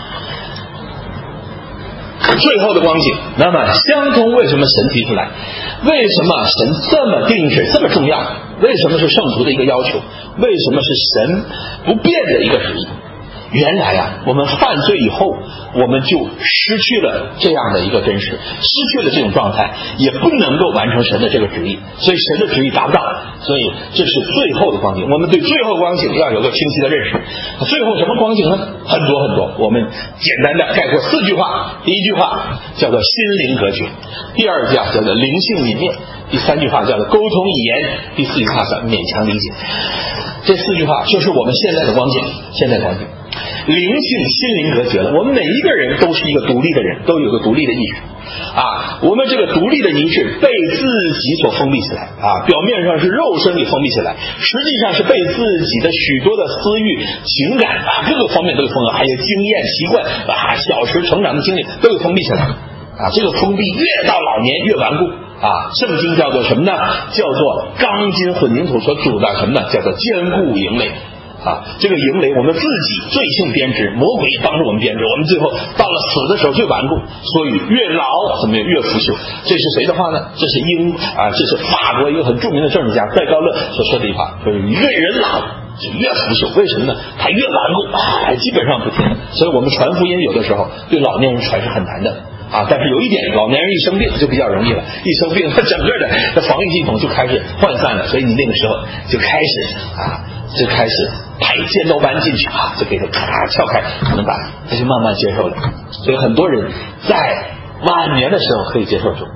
最后的光景，那么相通为什么神提出来？为什么神这么定制这么重要？为什么是圣徒的一个要求？为什么是神不变的一个旨意？原来我们犯罪以后，我们就失去了这样的一个真实，失去了这种状态，也不能够完成神的这个旨意，所以神的旨意达不到，所以这是最后的光景。我们对最后光景要有个清晰的认识。最后什么光景呢？很多，我们简单的概括4句话。第一句话叫做心灵隔绝，第二句叫做灵性泯灭，第3句话叫做沟通语言，第4句话叫勉强理解。这4句话就是我们现在的光景，灵性心灵隔绝了。我们每一个人都是一个独立的人，都有个独立的意志我们这个独立的意志被自己所封闭起来表面上是肉身给封闭起来，实际上是被自己的许多的私欲、情感各个方面都给封闭，还有经验、习惯小时成长的经历都给封闭起来这个封闭越到老年越顽固圣经叫做什么呢？叫做钢筋混凝土所主的什么呢？叫做坚固营垒这个营垒我们自己罪性编织，魔鬼也帮助我们编织，我们最后到了死的时候最顽固，所以越老怎么越腐朽。这是谁的话呢？这是这是法国一个很著名的政治家戴高乐所说的一句话，就是越人老就越腐朽。为什么呢？他越顽固基本上不听。所以我们传福音有的时候对老年人传是很难的但是有一点，老年人一生病就比较容易了，一生病他整个的防御系统就开始涣散了，所以你那个时候就开始派尖刀班进去就给他撬开，怎么办？他就慢慢接受了。所以很多人在晚年的时候可以接受主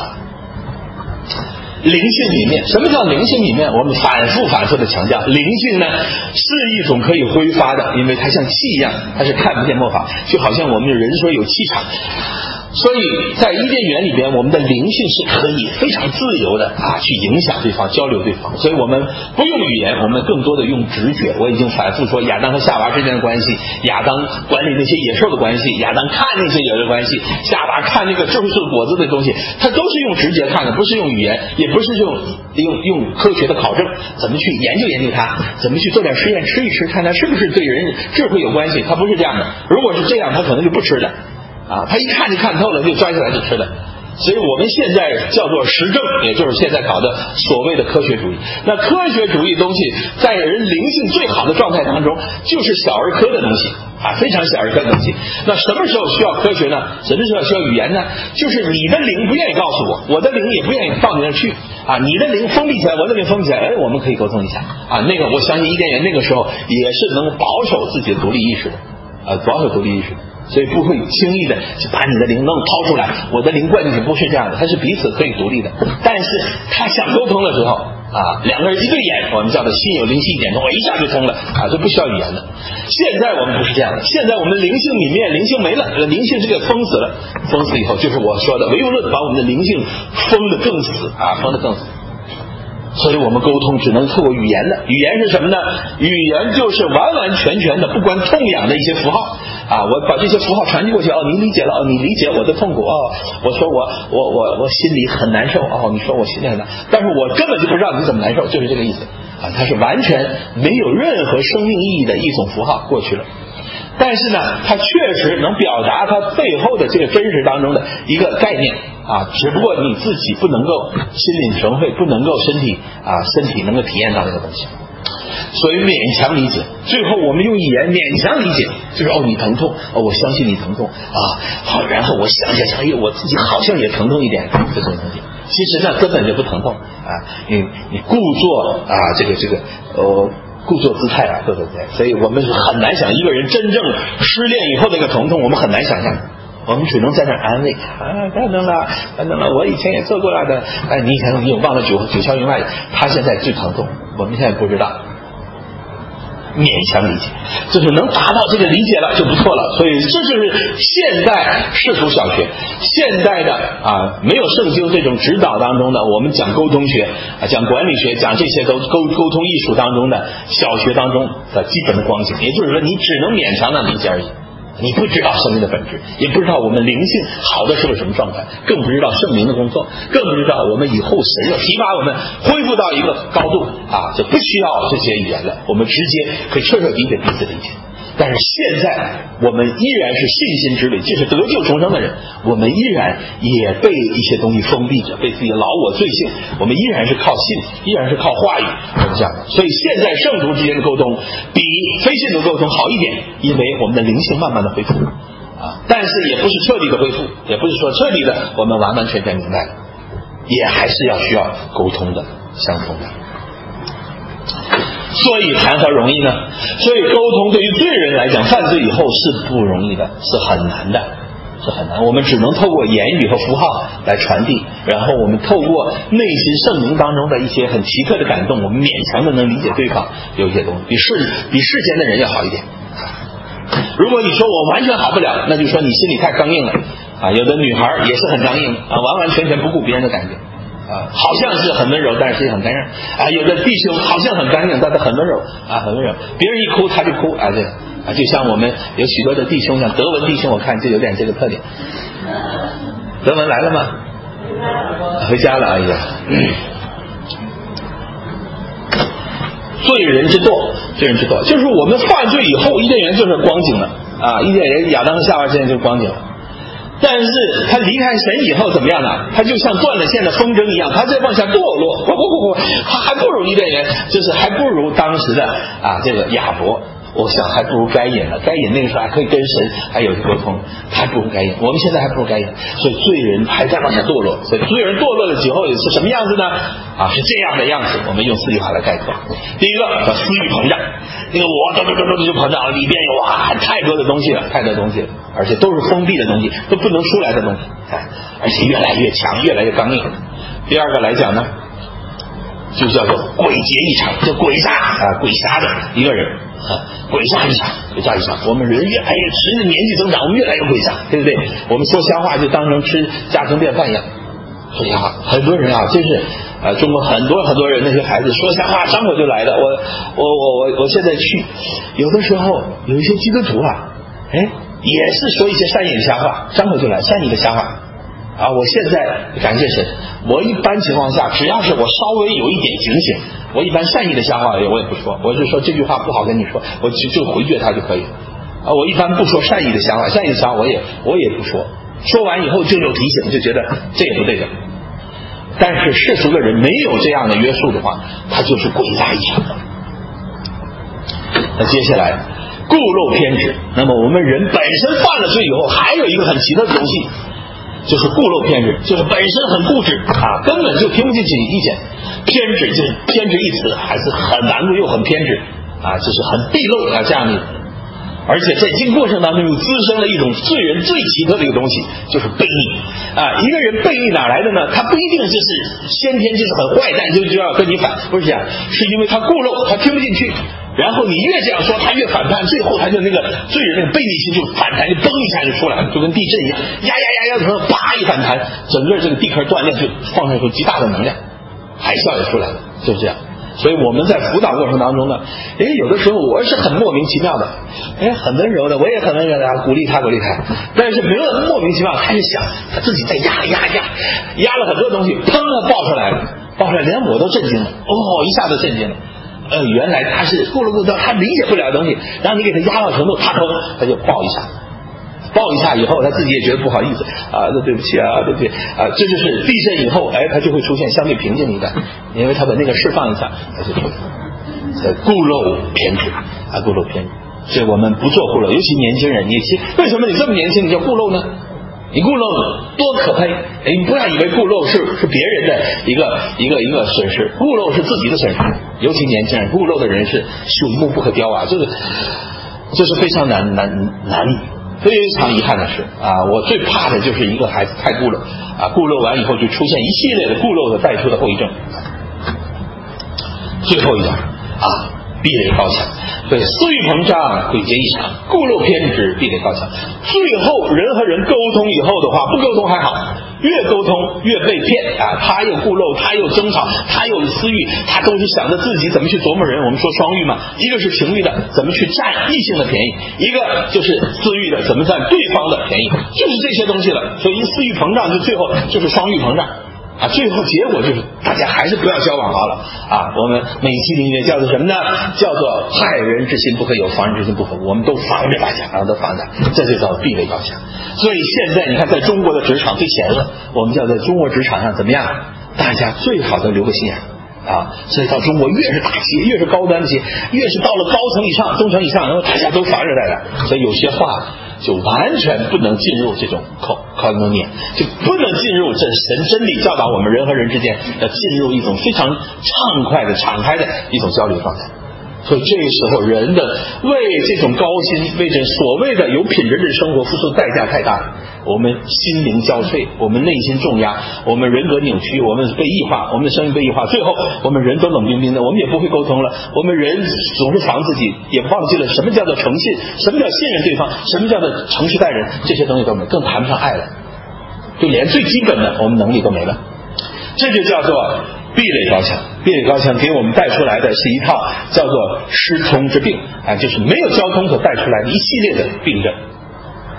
灵性里面，什么叫灵性里面？我们反复的强调，灵性呢是一种可以挥发的，因为它像气一样，它是看不见摸法，就好像我们人说有气场。所以在伊甸园里边，我们的灵性是可以非常自由的去影响对方，交流对方。所以我们不用语言，我们更多的用直觉。我已经反复说亚当和夏娃之间的关系，亚当管理那些野兽的关系，亚当看那些野兽的关系，夏娃看那个智慧树果子的东西，它都是用直觉看的，不是用语言，也不是用科学的考证，怎么去研究它，怎么去做点实验吃一吃，看它是不是对人智慧有关系。它不是这样的，如果是这样，它可能就不吃了他一看就看透了，就摘下来就吃了。所以我们现在叫做实证，也就是现在搞的所谓的科学主义。那科学主义东西在人灵性最好的状态当中，就是小儿科的东西非常小儿科的东西。那什么时候需要科学呢？什么时候需要语言呢？就是你的灵不愿意告诉我的灵也不愿意到你那儿去你的灵封闭起来，我的灵封闭起来，我们可以沟通一下那个我相信伊甸园那个时候也是能保守自己的独立意识的保守独立意识的。所以不会轻易的就把你的灵掏出来，我的灵灌进去，不是这样的，它是彼此可以独立的。但是他想沟通的时候两个人一对眼，我们叫做心有灵犀一点通，一下就通了这不需要语言的。现在我们不是这样的，现在我们灵性泯灭，灵性没了，灵性是给封死了，封死以后就是我说的唯物论把我们的灵性封得更死封得更死。所以我们沟通只能透过语言的。语言是什么呢？语言就是完完全全的不关痛痒的一些符号我把这些符号传递过去你理解了你理解我的痛苦我说我心里很难受你说我心里很难，但是我根本就不知道你怎么难受，就是这个意思它是完全没有任何生命意义的一种符号过去了。但是呢，它确实能表达它背后的这个真实当中的一个概念只不过你自己不能够心领神会，不能够身体能够体验到那个东西，所以勉强理解。最后我们用语言勉强理解，就是你疼痛我相信你疼痛好，然后我想我自己好像也疼痛一点，这种东西其实呢根本就不疼痛你故作故作姿态对不对？所以我们是很难想一个人真正失恋以后那个疼痛，我们很难想象，我们只能在那安慰等等了，我以前也做过了的你以前你有忘了九霄云外，他现在最疼痛，我们现在不知道，勉强理解，就是能达到这个理解了就不错了。所以这就是现代世俗小学，现代的没有圣经这种指导当中的，我们讲沟通学讲管理学，讲这些都沟通艺术当中的小学当中的基本的光景。也就是说你只能勉强的理解而已，你不知道生命的本质，也不知道我们灵性好的是个什么状态，更不知道圣灵的工作，更不知道我们以后神要提拔我们恢复到一个高度就不需要这些语言了，我们直接可以彻彻底底彼此理解。但是现在我们依然是信心之旅，就是得救重生的人，我们依然也被一些东西封闭着，被自己的老我罪性，我们依然是靠信，依然是靠话语这样的。所以现在圣徒之间的沟通比非信徒沟通好一点，因为我们的灵性慢慢的恢复但是也不是彻底的恢复，也不是说彻底的我们完完全全明白了，也还是需要沟通的，相通的。所以谈何容易呢？所以沟通对于罪人来讲，犯罪以后是不容易的，是很难的，是很难。我们只能透过言语和符号来传递，然后我们透过内心圣灵当中的一些很奇特的感动，我们勉强的能理解对方有一些东西，比世间的人要好一点。如果你说我完全好不了，那就说你心里太刚硬了有的女孩也是很刚硬完完全全不顾别人的感觉好像是很温柔，但是也很干韧有的弟兄好像很干硬，但是很温柔很温柔，别人一哭他就哭对就像我们有许多的弟兄，像德文弟兄，我看就有点这个特点。德文来了吗？回家了罪人之堕，罪人之堕，就是我们犯罪以后，伊甸园就是光景了啊！伊甸园亚当和夏娃之间就是光景了。但是他离开神以后怎么样呢？他就像断了线的风筝一样，他在往下堕落。不，他还不如伊甸园，就是还不如当时的这个亚伯。我想还不如该隐了，该隐那个时候还可以跟神还有沟通，还不如该隐。我们现在还不如该隐，所以罪人还在往下堕落。所以罪人堕落了以后是什么样子呢？是这样的样子。我们用4句话来概括。第一个叫私欲膨胀，那个我就膨胀了，里边有太多的东西了，而且都是封闭的东西，都不能出来的东西，而且越来越强，越来越刚硬。第二个来讲呢，就叫做诡谲异常，就诡诈的一个人诡诈异常。我们人越来越随着年纪增长，我们越来越诡诈，对不对？我们说瞎话就当成吃家常便饭一样。说瞎话，很多人真是中国很多人那些孩子说瞎话张口就来的。我现在去，有的时候有一些基督徒也是说一些善意的瞎话，张口就来善意的瞎话。我现在感谢神，我一般情况下只要是我稍微有一点警醒，我一般善意的瞎话我也不说，我就说这句话不好跟你说，我就回绝他就可以了。我一般不说善意的瞎话，善意的瞎话我也不说，说完以后就有提醒，就觉得这也不对的。但是世俗的人没有这样的约束的话，他就是诡诈异常的。那接下来固漏偏执，那么我们人本身犯了罪以后，还有一个很奇特的东西，就是固漏偏执，就是本身很固执根本就听不进去意见。偏执就是偏执一词，还是很顽固又很偏执就是很鄙陋这样的。而且在经过程当中又滋生了一种罪人最奇特的一个东西，就是悖逆一个人悖逆哪来的呢？他不一定就是先天就是很坏蛋就要跟你反，不是这样，是因为他固漏，他听不进去，然后你越这样说他越反叛，最后他就那个罪人那个悖逆心就反弹，就崩一下就出来了，就跟地震一样，呀的时候啪一反弹，整个这个地壳断裂，就放射出极大的能量，海啸也出来了，就是这样。所以我们在辅导过程当中呢，有的时候我是很莫名其妙的，很温柔的，我也很温柔的鼓励他，但是没有莫名其妙，他就想他自己在压了很多东西，砰的爆出来了，连我都震惊了，一下子震惊了。原来他是过了他理解不了的东西，然后你给他压到程度，他就爆一下以后，他自己也觉得不好意思对不起对不起这就是地震以后他就会出现相对平静一点，因为他把那个释放一下，他就出来固漏偏执固漏偏执。所以我们不做固漏，尤其年轻人，为什么你这么年轻你叫固漏呢？你固漏多可悲！你不要以为固漏是别人的一个损失，固漏是自己的损失。尤其年轻人，固漏的人是朽木不可雕这是非常难非常遗憾的是我最怕的就是一个孩子太固漏固漏完以后就出现一系列的固漏的带出的后遗症。最后一点壁垒高墙，对，私欲膨胀，诡谲异常，固漏偏执，壁垒高墙。最后人和人沟通以后的话，不沟通还好，越沟通越被骗他又固漏，他又争吵，他又私欲，他都是想着自己怎么去琢磨人。我们说双欲嘛，一个是情欲的怎么去占异性的便宜，一个就是私欲的怎么占对方的便宜，就是这些东西了。所以私欲膨胀就最后就是双欲膨胀最后结果就是大家还是不要交往好了我们美其名曰叫做什么呢？叫做害人之心不可有，防人之心不可无。我们都防着大家都防着，这就叫壁垒高墙。所以现在你看在中国的职场最险恶，我们叫在中国职场上怎么样？大家最好的留个心眼所以到中国越是大企业越是高端的企业，越是到了高层以上中层以上，然后大家都防着大家，所以有些话就完全不能进入这种靠念，就不能进入这神真理教导我们人和人之间要进入一种非常畅快的敞开的一种交流状态。所以这个时候人的为这种高薪，为这所谓的有品质的生活付出的代价太大了，我们心灵交瘁，我们内心重压，我们人格扭曲，我们被异化，我们的生命被异化，最后我们人都冷冰冰的，我们也不会沟通了，我们人总是防自己，也忘记了什么叫做诚信，什么叫信任对方，什么叫做诚实待人，这些东西都没有，更谈不上爱了，就连最基本的我们能力都没了。这就叫做壁垒高墙。壁垒高墙给我们带出来的是一套叫做失通之病就是没有交通所带出来的一系列的病症。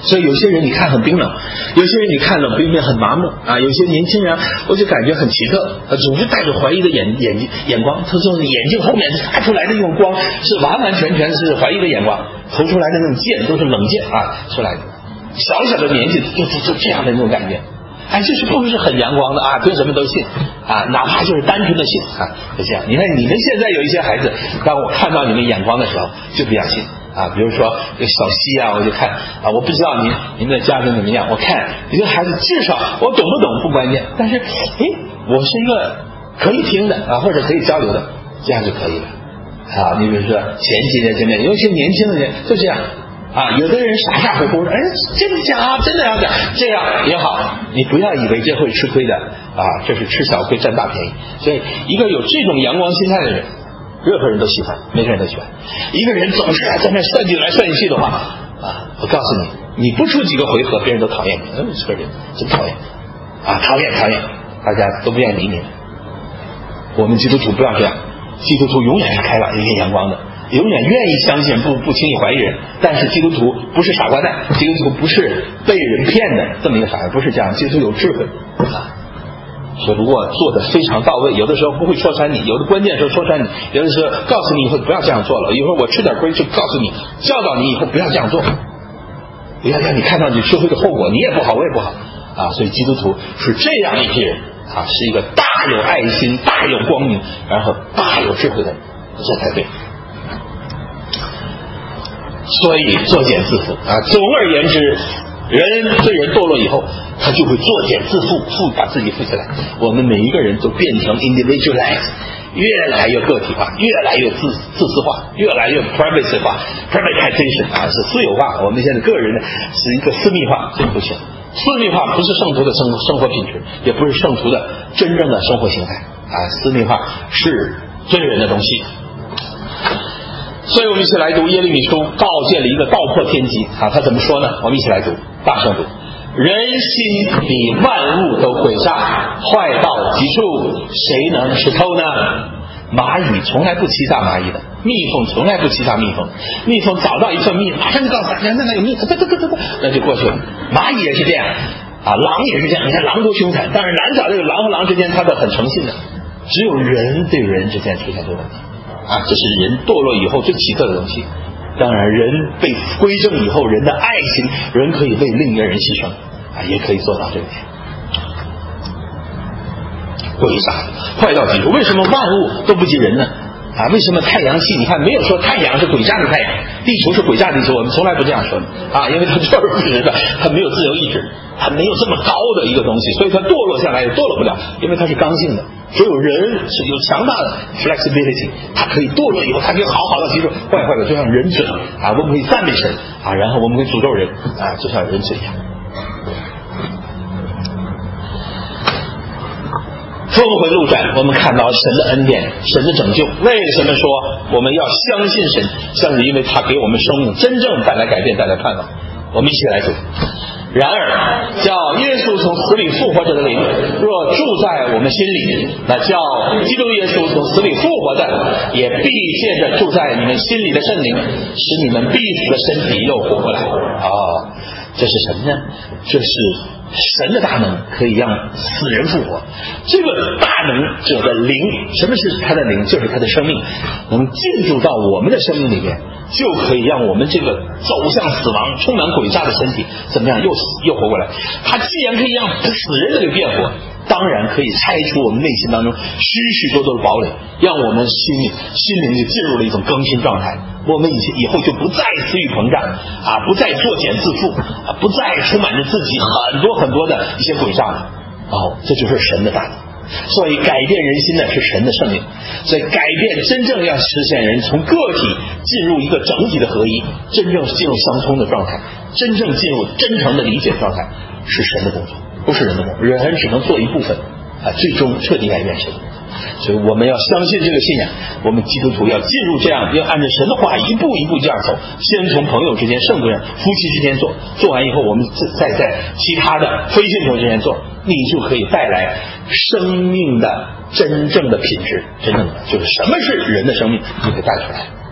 所以有些人你看很冰冷，有些人你看冷冰冰很麻木啊，有些年轻人我就感觉很奇特，他总是带着怀疑的眼光，他说眼睛后面发出来的那种光是完完全全是怀疑的眼光，投出来的那种箭都是冷箭啊出来的，小小的年纪就这样的那种感觉。哎，就是不是很阳光的啊，对什么都信啊，哪怕就是单纯的信啊，就这样。你看你们现在有一些孩子，当我看到你们眼光的时候，就比较信啊。比如说这小西啊，我就看啊，我不知道您的家庭怎么样，我看你这孩子至少我懂不懂不关键，但是我是一个可以听的啊，或者可以交流的，这样就可以了啊。你比如说前几年见面，有些年轻的人就这样。啊，有的人傻乎乎的，真的讲啊，真的要讲，这样也好，你不要以为这会吃亏的啊，这是吃小亏占大便宜。所以，一个有这种阳光心态的人，任何人都喜欢，每个人都喜欢。一个人总是在那算计来算计去的话，啊，我告诉你，你不出几个回合，别人都讨厌你。这个人真讨厌啊，讨厌，大家都不愿意理你。我们基督徒不要这样，基督徒永远是开朗、一片阳光的。永远愿意相信，不轻易怀疑人。但是基督徒不是傻瓜蛋，基督徒不是被人骗的这么一个傻瓜，不是这样。基督徒有智慧啊，只不过做的非常到位。有的时候不会戳穿你，有的关键时候戳穿你，有的时候告诉你以后不要这样做了。一会儿我吃点亏就告诉你，教导你以后不要这样做，不要让你看到你吃亏的后果，你也不好，我也不好啊。所以基督徒是这样一批人啊，是一个大有爱心、大有光明，然后大有智慧的人，这才对。所以作茧自缚啊！总而言之，人对人堕落以后，他就会作茧自缚，把自己缚起来。我们每一个人都变成 individualized， 越来越个体化，越来越自私化，越来越 privacy 化 privatization 啊，是私有化。我们现在个人呢是一个私密化，这不行。私密化不是圣徒的生活品质，也不是圣徒的真正的生活形态啊！私密化是罪人的东西。所以我们一起来读耶利米书，告诫了一个道破天机啊！他怎么说呢？我们一起来读，大声读：人心比万物都诡诈，坏到极处，谁能识透呢？蚂蚁从来不欺诈蚂蚁的，蜜蜂从来不欺诈蜜蜂。蜜蜂找到一份蜜，马上就告诉他，那有蜜，那就过去了。蚂蚁也是这样啊，狼也是这样。你看狼多凶残，但是难找这个狼和狼之间，它都很诚信的。只有人对人之间出现这个问题。啊，这是人堕落以后最奇特的东西。当然，人被归正以后，人的爱心，人可以为另一个人牺牲啊，也可以做到这一点。诡诈，坏到极处。为什么万物都不及人呢？啊，为什么太阳系？你看，没有说太阳是诡诈的太阳，地球是诡诈地球，我们从来不这样说的啊，因为它这儿不实的，它没有自由意志，它没有这么高的一个东西，所以它堕落下来也堕落不了，因为它是刚性的。只有人是有强大的 flexibility， 它可以堕落以后，它可以好好的接受坏的，就像人嘴啊，我们可以赞美神啊，然后我们可以诅咒人啊，就像人嘴一样。峰回路转，我们看到神的恩典，神的拯救。为什么说我们要相信神？正是因为他给我们生命真正带来改变，带来盼望。我们一起来读。然而叫耶稣从死里复活者的灵若住在我们心里，那叫基督耶稣从死里复活的也必借着住在你们心里的圣灵，使你们必死的身体又活过来。这是什么呢？这是神的大能，可以让死人复活。这个大能者的灵，什么是他的灵？就是他的生命能进入到我们的生命里面，就可以让我们这个走向死亡充满诡诈的身体怎么样又死又活过来。他既然可以让死人的灵变活，当然可以拆除我们内心当中许多的堡垒，让我们心灵就进入了一种更新状态。我们以后就不再私欲膨胀啊，不再作茧自缚啊，不再充满着自己很多的一些诡诈了。这就是神的大能。所以改变人心的是神的圣灵，所以改变真正要实现人从个体进入一个整体的合一，真正进入相通的状态，真正进入真诚的理解状态，是神的工作，不是人的工作。人只能做一部分啊，最终彻底改变神。所以我们要相信这个信仰，我们基督徒要进入这样，要按照神的话一步一步这样走，先从朋友之间、圣徒人、夫妻之间做完以后，我们再在其他的非信徒之间做，你就可以带来生命的真正的品质，真正的就是什么是人的生命，你可以带出来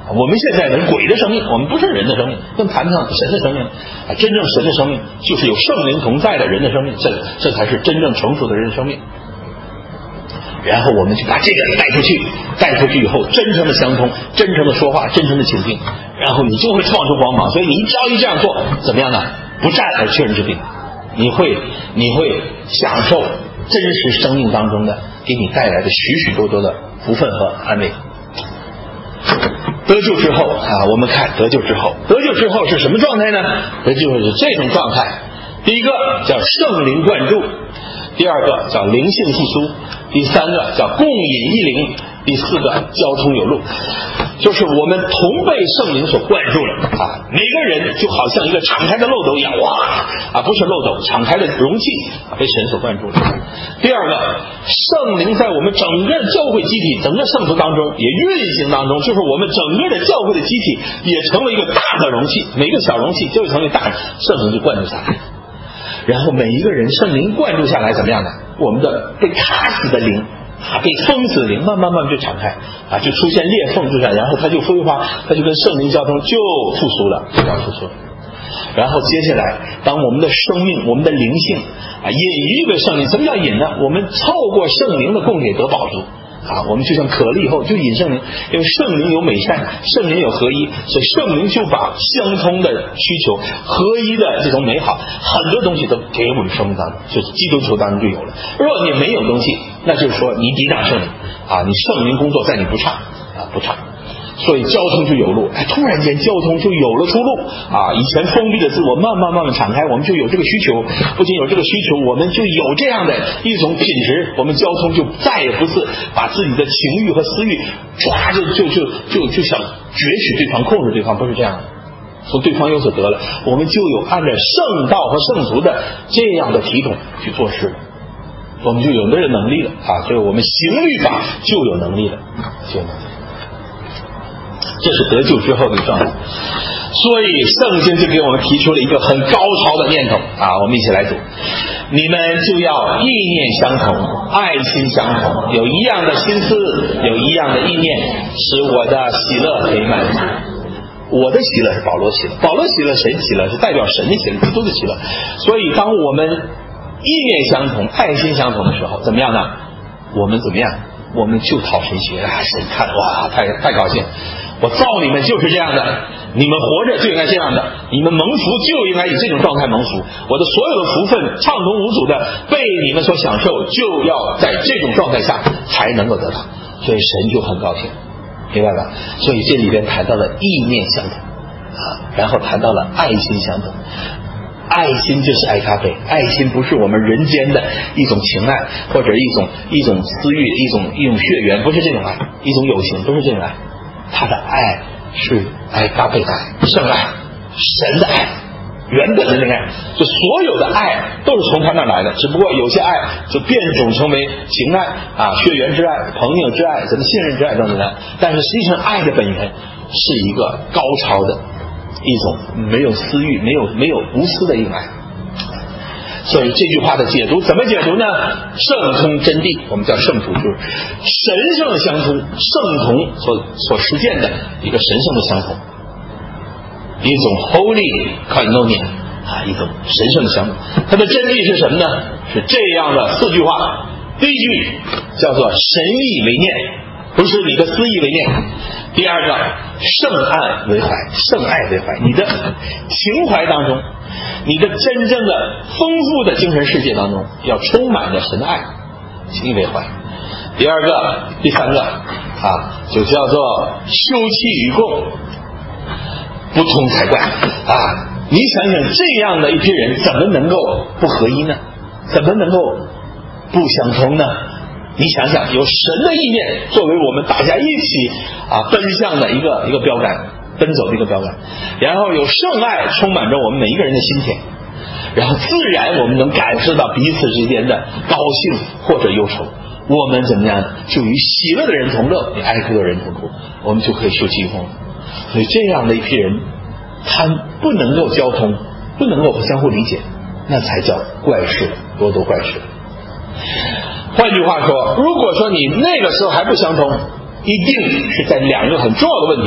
我们现在是鬼的生命，我们不是人的生命，更谈不上神的生命啊！真正神的生命就是有圣灵同在的人的生命，这才是真正成熟的人的生命。然后我们就把这个带出去以后，真诚的相通，真诚的说话，真诚的倾听，然后你就会创出光芒。所以你只要一这样做，怎么样呢？不战而屈人之兵，你会享受真实生命当中的给你带来的许许多多的福分和安慰。得救之后啊，我们看得救之后是什么状态呢？得救是这种状态。第一个叫圣灵灌注，第二个叫灵性复苏，第三个叫共饮一灵，第四个交通有路。就是我们同被圣灵所灌注了啊，每个人就好像一个敞开的漏斗一样，哇啊，不是漏斗，敞开的容器被神所灌注了。第二个，圣灵在我们整个教会集体、整个圣徒当中也运行当中，就是我们整个的教会的集体也成为一个大的容器，每个小容器就会成为大的，圣灵就灌注下来。然后每一个人圣灵灌注下来怎么样呢？我们的被卡死的灵被封死的灵慢慢就敞开啊，就出现裂缝之上，然后它就挥发，它就跟圣灵交通，就复苏了，就要复苏了。然后接下来，当我们的生命、我们的灵性引喻给圣灵，什么叫引呢？我们透过圣灵的供给得饱足啊，我们就像渴了以后就引圣灵，因为圣灵有美善，圣灵有合一，所以圣灵就把相通的需求、合一的这种美好，很多东西都给我们生命当中，就是基督徒当中就有了。如果你没有东西，那就是说你抵挡圣灵啊，你圣灵工作在你不畅啊，不畅。所以交通就有路，突然间交通就有了出路啊！以前封闭的自我慢慢敞开，我们就有这个需求，不仅有这个需求，我们就有这样的一种品质，我们交通就再也不是把自己的情欲和私欲抓就想攫取对方、控制对方，不是这样的。从对方有所得了，我们就有按照圣道和圣俗的这样的体统去做事，我们就有这个能力了啊！所以我们行律法就有能力了，就有能力。这是得救之后的状态。所以圣经就给我们提出了一个很高超的念头啊，我们一起来读：你们就要意念相同，爱心相同，有一样的心思，有一样的意念，使我的喜乐可以满足。我的喜乐是保罗喜乐，保罗喜乐谁喜乐？是代表神的喜乐，基督的喜乐。所以当我们意念相同，爱心相同的时候，怎么样呢？我们怎么样？我们就讨神喜悦啊！神看哇，太高兴！我造你们就是这样的，你们活着就应该这样的，你们蒙福就应该以这种状态蒙福。我的所有的福分畅通无阻的被你们所享受，就要在这种状态下才能够得到。所以神就很高兴，明白吧？所以这里边谈到了意念相同啊，然后谈到了爱心相同。爱心就是爱咖啡，爱心不是我们人间的一种情爱，或者一种私欲，一种血缘，不是这种爱，一种友情，不是这种爱。他的爱是爱咖啡的爱，圣爱，神的爱，原本的那个爱，就所有的爱都是从他那来的，只不过有些爱就变种成为情爱啊，血缘之爱、朋友之爱、什么信任之爱等等的。但是实际上爱的本源是一个高超的一种没有私欲、没有无私的一种爱。所以这句话的解读怎么解读呢？圣通真谛，我们叫圣徒，就是神圣的相通，圣同所实践的一个神圣的相通，一种 holy koinonia啊，一种神圣的相通。它的真谛是什么呢？是这样的4句话。第一句叫做神意为念，不是你的私意为念。第二个，圣爱为怀，圣爱为怀，你的情怀当中，你的真正的丰富的精神世界当中要充满着神的爱，情意为怀。第三个啊，就叫做休戚与共，不通才怪啊！你想想这样的一批人怎么能够不合一呢？怎么能够不相通呢？你想想，有神的意念作为我们大家一起奔向的一个标杆，奔走的一个标杆，然后有圣爱充满着我们每一个人的心田，然后自然我们能感受到彼此之间的高兴或者忧愁，我们怎么样就与喜乐的人同乐，与哀哭的人同哭，我们就可以休戚与共。所以这样的一批人，他不能够交通，不能够相互理解，那才叫怪事，多多怪事。换句话说，如果说你那个时候还不相通，一定是在2个很重要的问题上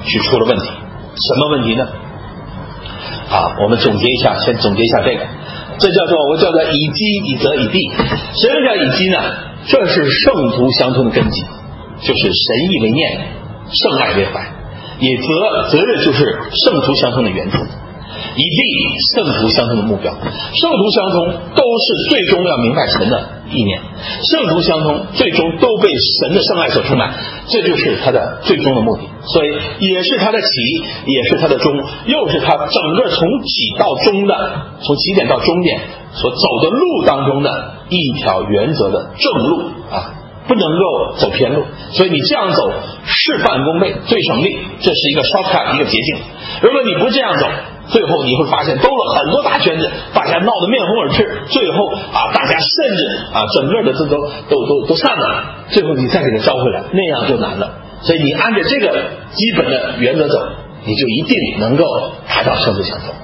是出了问题。什么问题呢？我们总结一下，先总结一下这个，这我叫做以机以责以地。什么叫以机呢？这是圣徒相通的根基，就是神意为念，圣爱为怀。以责任就是圣徒相通的原则，以地圣徒相通的目标。圣徒相通都是最终要明白神的意念，圣徒相通最终都被神的圣爱所充满，这就是他的最终的目的。所以也是他的起，也是他的终，又是他整个从起到终的，从起点到终点所走的路当中的一条原则的正路不能够走偏路。所以你这样走事半功倍，最省力，这是一个 shortcut， 一个捷径。如果你不这样走，最后你会发现兜了很多大圈子，大家闹得面红耳赤，最后大家甚至整个的都散了，最后你再给他招回来，那样就难了。所以你按照这个基本的原则走，你就一定能够达到圣徒相通。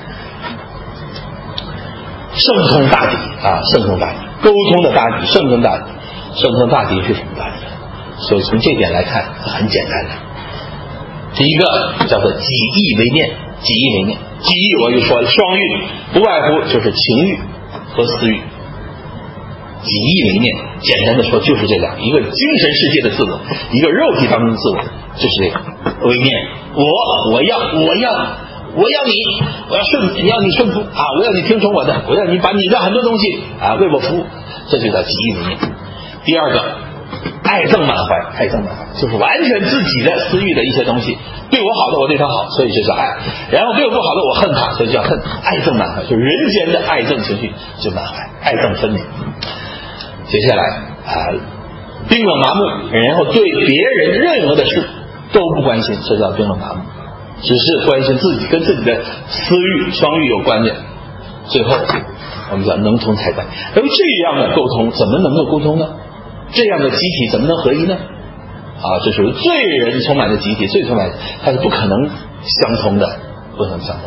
圣通大抵圣通大抵，沟通的大抵，圣通大抵。圣通大抵是什么大抵？所以从这点来看很简单的。第一个叫做己意为念，己意为念。己意我就说了，双欲不外乎就是情欲和私欲。己意为念，简单的说就是这两个，一个精神世界的自我，一个肉体当中的自我，就是这个为念。我要你，我要你顺服我要你听从我的，我要你把你的很多东西为我服务，这就叫己意为念。第二个爱憎满怀，爱憎满怀就是完全自己的私欲的一些东西，对我好的我对他好，所以这叫爱，然后对我不好的我恨他，所以叫恨。爱憎满怀就是人间的爱憎情绪就满怀，爱憎分明。接下来冰冷麻木，然后对别人任何的事都不关心，这叫冰冷麻木，只是关心自己跟自己的私欲双欲有关的。最后我们讲能通才怪。那么这样的沟通怎么能够沟通呢？这样的集体怎么能合一呢？这属于罪人充满的集体，最充满它是不可能相通的，不能相通。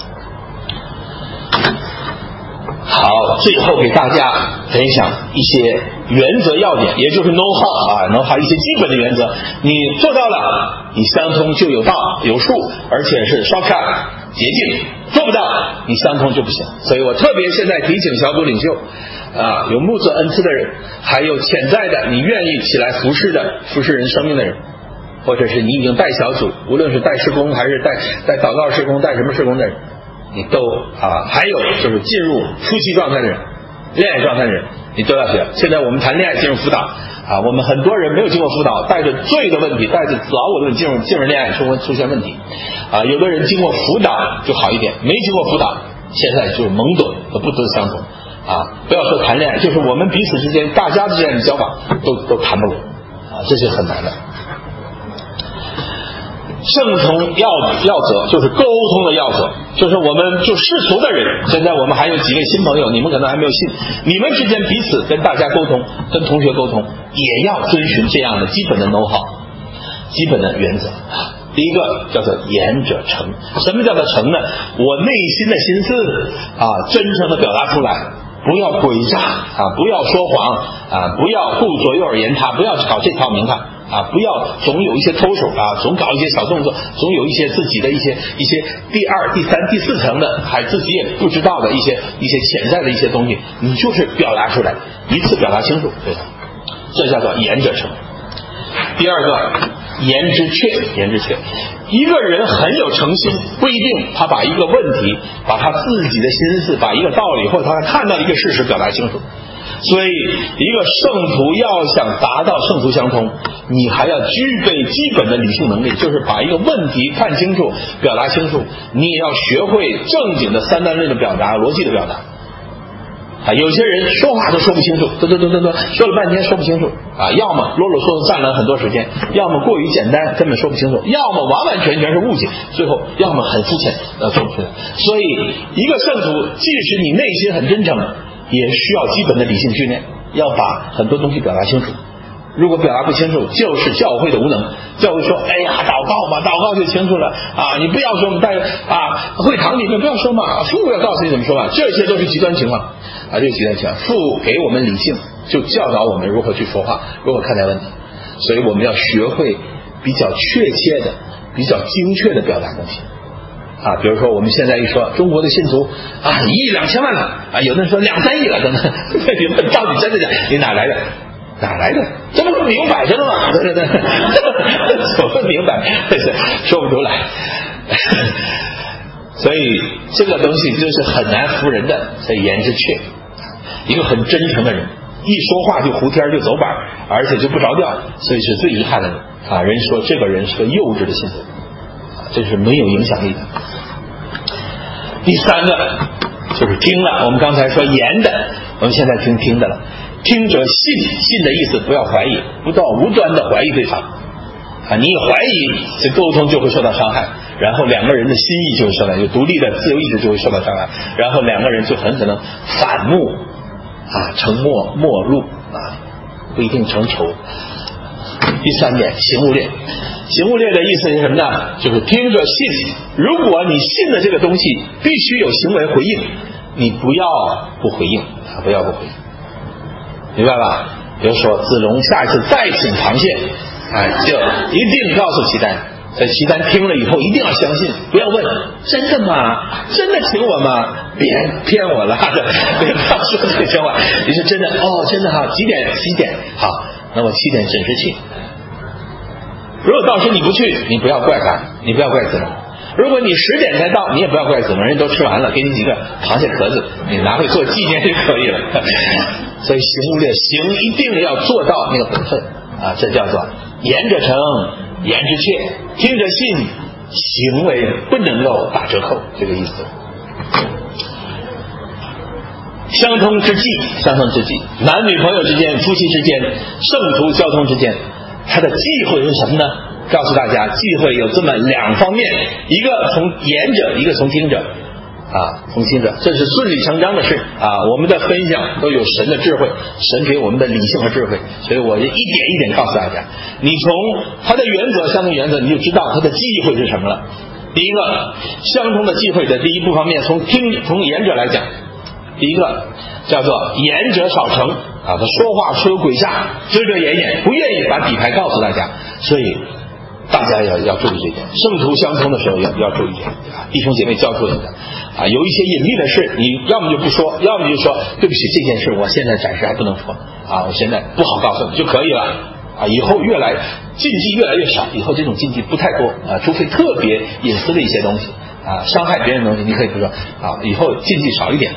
好，最后给大家分享一些原则要点，也就是 know how 一些基本的原则，你做到了，你相通就有道有数，而且是 shortcut 捷径，做不到你相通就不行。所以我特别现在提醒小组领袖有牧者恩赐的人，还有潜在的你愿意起来服侍人生命的人，或者是你已经带小组，无论是带事工还是带祷告事工，带什么事工的人，你都还有就是进入初期状态的人，恋爱状态的人，你都要学。现在我们谈恋爱进入辅导我们很多人没有经过辅导，带着罪的问题，带着老我的问题进入恋爱出现问题有的人经过辅导就好一点，没经过辅导现在就是懵懂和不得相同不要说谈恋爱，就是我们彼此之间大家之间的交往都谈不拢这是很难的。圣通要则就是沟通的要则，就是我们就世俗的人，现在我们还有几位新朋友，你们可能还没有信，你们之间彼此跟大家沟通，跟同学沟通，也要遵循这样的基本的 know how， 基本的原则。第一个叫做言者诚。什么叫做诚呢？我内心的心思真诚的表达出来，不要诡诈不要说谎不要顾左右而言他，不要搞这套名堂不要总有一些偷手总搞一些小动作，总有一些自己的一些第二、第三、第四层的还自己也不知道的一些潜在的一些东西，你就是表达出来，一次表达清楚，对吧？这叫做言者诚。第二个言之确。一个人很有诚心，不一定他把一个问题，把他自己的心思，把一个道理或者他看到一个事实表达清楚。所以一个圣徒要想达到圣徒相通，你还要具备基本的理性能力，就是把一个问题看清楚，表达清楚。你也要学会正经的三段论的表达，逻辑的表达有些人说话都说不清楚，说了半天说不清楚要么啰啰嗦嗦占了很多时间，要么过于简单根本说不清楚，要么完完全全是误解，最后要么很肤浅说不出来。所以一个圣徒即使你内心很真诚，也需要基本的理性训练，要把很多东西表达清楚。如果表达不清楚，就是教会的无能。教会说祷告嘛，祷告就清楚了你不要说我们在会堂里面不要说嘛，父要告诉你怎么说这些都是极端情况这是极端情况。父给我们理性，就教导我们如何去说话，如何看待问题。所以我们要学会比较确切的比较精确的表达东西啊。比如说我们现在一说中国的信徒啊1亿2千万了啊，有的人说2、3亿了等等，你问到底真的假？你哪来的？哪来的？这不是明摆着的吗？对，怎么明白？说不出来。所以这个东西就是很难服人的，所以言之确，一个很真诚的人，一说话就胡天就走板，而且就不着调，所以是最遗憾的人啊。人说这个人是个幼稚的信徒啊，这是没有影响力的。第三个就是听了，我们刚才说言的，我们现在听的了。听者信的意思不要怀疑，不到无端的怀疑对方啊，你怀疑这沟通就会受到伤害，然后两个人的心意就会受到，有独立的自由意志就会受到伤害，然后两个人就很可能反目啊，成陌路啊，不一定成仇。第三点，行务列。行务列的意思是什么呢？就是听者信，如果你信的这个东西必须有行为回应，你不要不回应啊，不要不回应，明白吧？比如说子龙下一次再请螃蟹，就一定告诉齐丹，在齐丹听了以后一定要相信，不要问真的吗？真的请我吗？别骗我了，不要说这些话。你说真的哦，真的好，几点好，那我7点准时去。如果到时你不去，你不要怪他，你不要怪子龙。如果你10点才到，你也不要怪子龙，人都吃完了，给你几个螃蟹壳子，你拿回做纪念就可以了。所以行务列，行一定要做到那个本分啊，这叫做言者诚，言之确，听者信，行为不能够打折扣，这个意思。相通之际，男女朋友之间、夫妻之间、圣徒交通之间，它的忌讳是什么呢？告诉大家，忌讳有这么2方面，一个从言者，一个从听者啊，从听者，这是顺理成章的事啊。我们的分享都有神的智慧，神给我们的理性和智慧，所以我就一点一点告诉大家，你从它的原则、相同原则，你就知道它的忌讳是什么了。第一个，相同的忌讳的第一部方面，从言者来讲，第一个叫做言者少成啊，他说话出有诡诈，遮遮掩掩，不愿意把底牌告诉大家，所以大家要注意这一点。圣徒相通的时候要注意这点啊，弟兄姐妹交出来的啊，有一些隐秘的事，你要么就不说，要么就说对不起，这件事我现在暂时还不能说啊，我现在不好告诉你就可以了啊。以后禁忌越来越少，以后这种禁忌不太多啊，除非特别隐私的一些东西啊，伤害别人的东西你可以不说啊，以后禁忌少一点。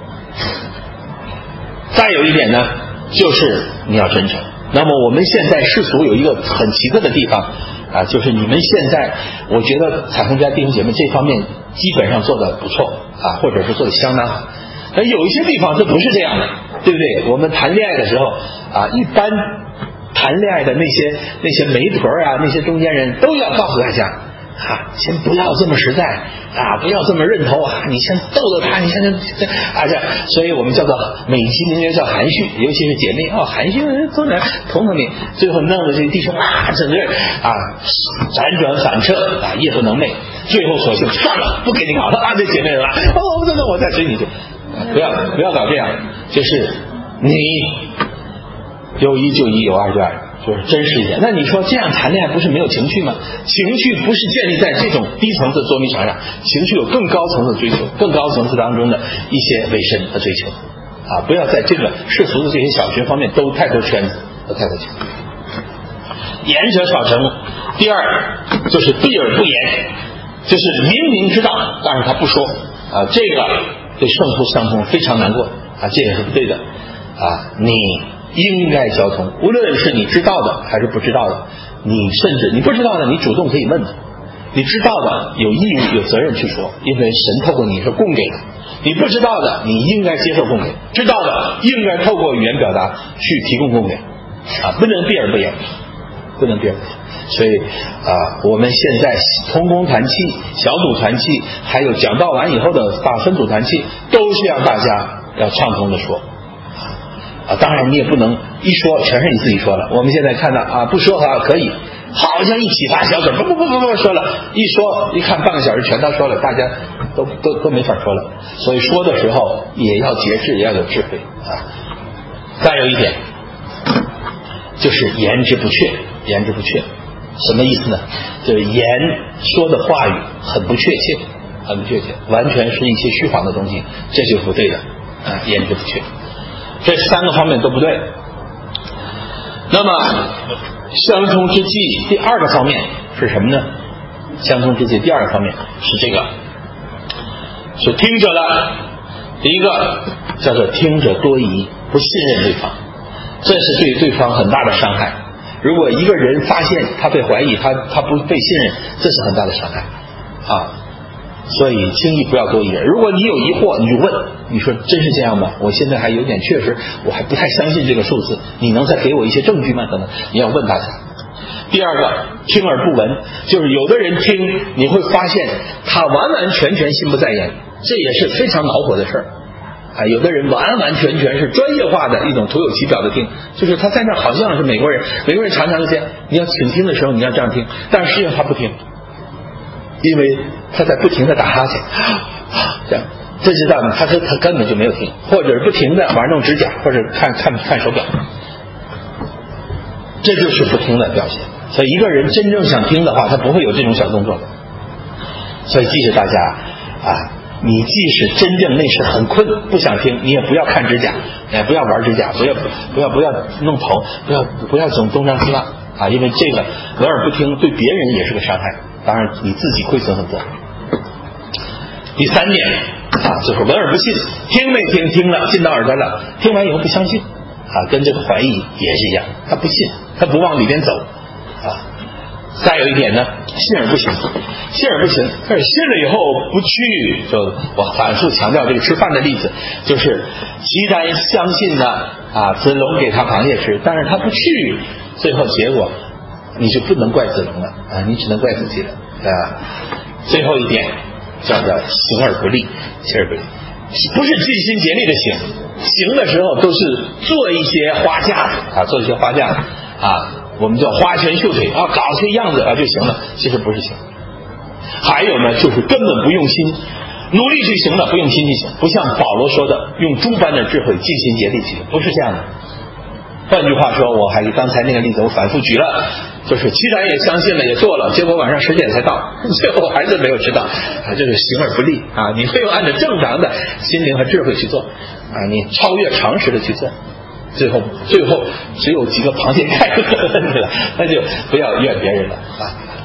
再有一点呢，就是你要真诚。那么我们现在世俗有一个很奇特的地方啊，就是你们现在我觉得彩虹家弟兄姐妹这方面基本上做得不错啊，或者是做得相当好。而有一些地方这不是这样的，对不对？我们谈恋爱的时候啊，一般谈恋爱的那些媒婆啊，那些中间人都要告诉大家啊，先不要这么实在啊，不要这么认头啊，你先逗逗他，你先啊这，所以我们叫做美其名曰叫含蓄，尤其是姐妹哦，含蓄多难捅捅你，最后弄得这弟兄啊，整个啊辗转反侧啊，夜不能寐，最后索性算了，不给你搞了啊，这姐妹了哦，真的我再追你去，不要搞这样，就是你有一就一，有二就二。就是真实一点。那你说这样谈恋爱不是没有情趣吗？情趣不是建立在这种低层次捉迷藏上，情趣有更高层次的追求，更高层次当中的一些委身和追求啊！不要在这个世俗的这些小学方面兜太多圈子和太多圈子。言者少成。第二就是避而不言，就是明明知道但是他不说啊，这个对圣徒相通非常难过啊，这也是不对的啊！你应该交通，无论是你知道的还是不知道的，甚至你不知道的，你主动可以问的；你知道的，有义务有责任去说，因为神透过你是供给的；你不知道的，你应该接受供给；知道的，应该透过语言表达去提供供给啊，不能避而不言，不能避而不言。所以啊，我们现在同工团契、小组团契，还有讲道完以后的把分组团契，都是让大家要畅通的说。啊，当然你也不能一说全是你自己说了。我们现在看到啊，不说啊可以，好像一起发小嘴，不说了，一看半个小时全他说了，大家都没法说了。所以说的时候也要节制，也要有智慧啊。再有一点就是言之不确， 什么意思呢？就是言说的话语很不确切，很不确切，完全是一些虚晃的东西，这就是不对的啊，言之不确。这3个方面都不对。那么相通之际第2个方面是什么呢？相通之际第2个方面是这个，是听者的。第一个叫做听者多疑，不信任对方，这是对对方很大的伤害。如果一个人发现他被怀疑，他不被信任，这是很大的伤害啊。所以轻易不要多疑。如果你有疑惑，你就问，你说真是这样吗？我现在还有点确实，我还不太相信这个数字，你能再给我一些证据吗？等等，你要问大家。第2个听而不闻，就是有的人听，你会发现他完完全全心不在焉，这也是非常恼火的事儿啊。有的人完完全全是专业化的一种徒有其表的听，就是他在那好像是美国人，美国人常常是这样，你要倾听的时候你要这样听，但是实际上他不听，因为他在不停的打哈欠，这样这知道他根本就没有听，或者是不停的玩弄指甲，或者看手表，这就是不听的表现。所以一个人真正想听的话，他不会有这种小动作的。所以记着大家啊，你即使真正那时很困不想听，你也不要看指甲，也不要玩指甲，不要弄头，不要总东张西望啊，因为这个闻而不听对别人也是个伤害，当然你自己亏损很多。第3点啊，就是闻而不信，听没听，听了进到耳朵了，听完以后不相信啊，跟这个怀疑也是一样，他不信，他不往里边走啊。再有一点呢，信而不行，信而不行，可是信了以后不去，就我反复强调这个吃饭的例子，就是岐山相信呢啊，子龙给他螃蟹吃，但是他不去，最后结果你就不能怪子龙了啊，你只能怪自己了啊。最后一点叫做行而不立，行而不立，不是尽心竭力的行的时候都是做一些花架子啊，做一些花架子啊。我们叫花拳绣腿啊，搞些样子啊就行了，其实不是行。还有呢，就是根本不用心，努力去行的，不用心去行，不像保罗说的，用猪般的智慧，尽心竭力去行，不是这样的。换句话说，我还是刚才那个例子，我反复举了，就是既然也相信了，也做了，结果晚上10点才到，最后还是没有知道，啊，这是行而不立啊！你没有按照正常的心灵和智慧去做啊，你超越常识的去做。最后只有几个螃蟹盖住了问题了，那就不要怨别人了啊。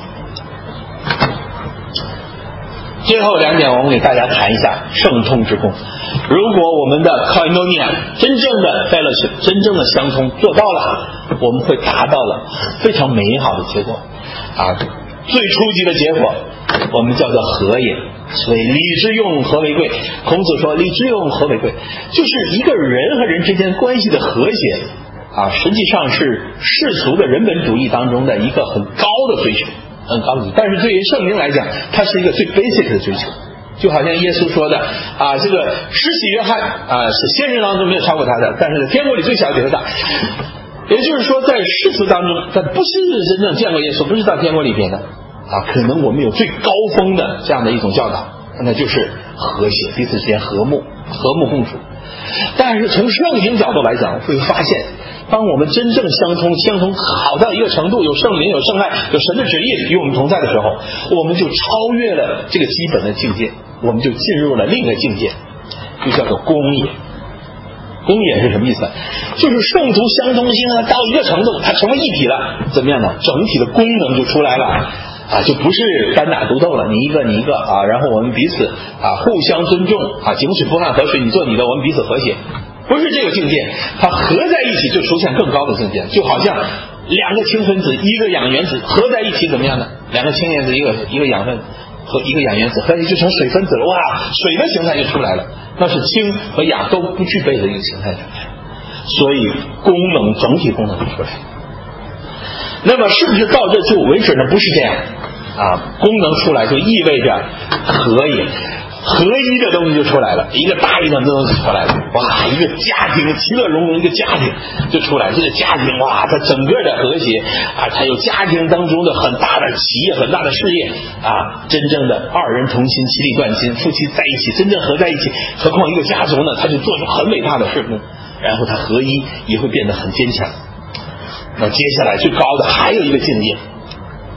最后2点，我们给大家谈一下圣通之功。如果我们的 koinonia 真正的相通做到了，我们会达到了非常美好的结果啊。最初级的结果，我们叫做和也。所以礼之用，和为贵。孔子说礼之用，和为贵，就是一个人和人之间关系的和谐啊，实际上是世俗的人本主义当中的一个很高的追求，很高的。但是对于圣灵来讲，它是一个最 basic 的追求。就好像耶稣说的啊，这个施洗约翰啊，是先人当中没有超过他的，但是天国里最小比他大。也就是说，在世俗当中，他不是真正见过耶稣，不是到天国里边的啊。可能我们有最高峰的这样的一种教导，那就是和谐，彼此之间和睦共处。但是从圣经角度来讲，会发现，当我们真正相通好到一个程度，有圣灵，有圣爱，有神的旨意与我们同在的时候，我们就超越了这个基本的境界，我们就进入了另一个境界，就叫做公也。公也是什么意思？就是圣徒相通性到一个程度，它成为一体了，怎么样呢？整体的功能就出来了啊，就不是单打独斗了，你一个啊，然后我们彼此啊互相尊重啊，井水不犯河水，你做你的，我们彼此和谐，不是这个境界，它合在一起就出现更高的境界，就好像2个氢分子一个氧原子合在一起怎么样呢？2个氢原子一个氧分和一个氧原子合在一起就成水分子了，哇，水的形态就出来了，那是氢和氧都不具备的一个形态出来，所以整体功能就出来了。那么是不是到这就为止呢？不是这样啊，功能出来就意味着合也，合一的东西就出来了，一个大一点的东西出来了，哇，一个家庭其乐融融，一个家庭就出来，这个家庭哇，它整个的和谐啊，它有家庭当中的很大的企业，很大的事业啊，真正的2人同心，其利断金，夫妻在一起，真正合在一起，何况一个家族呢，它就做出很伟大的事工，然后它合一也会变得很坚强。那接下来最高的还有一个境界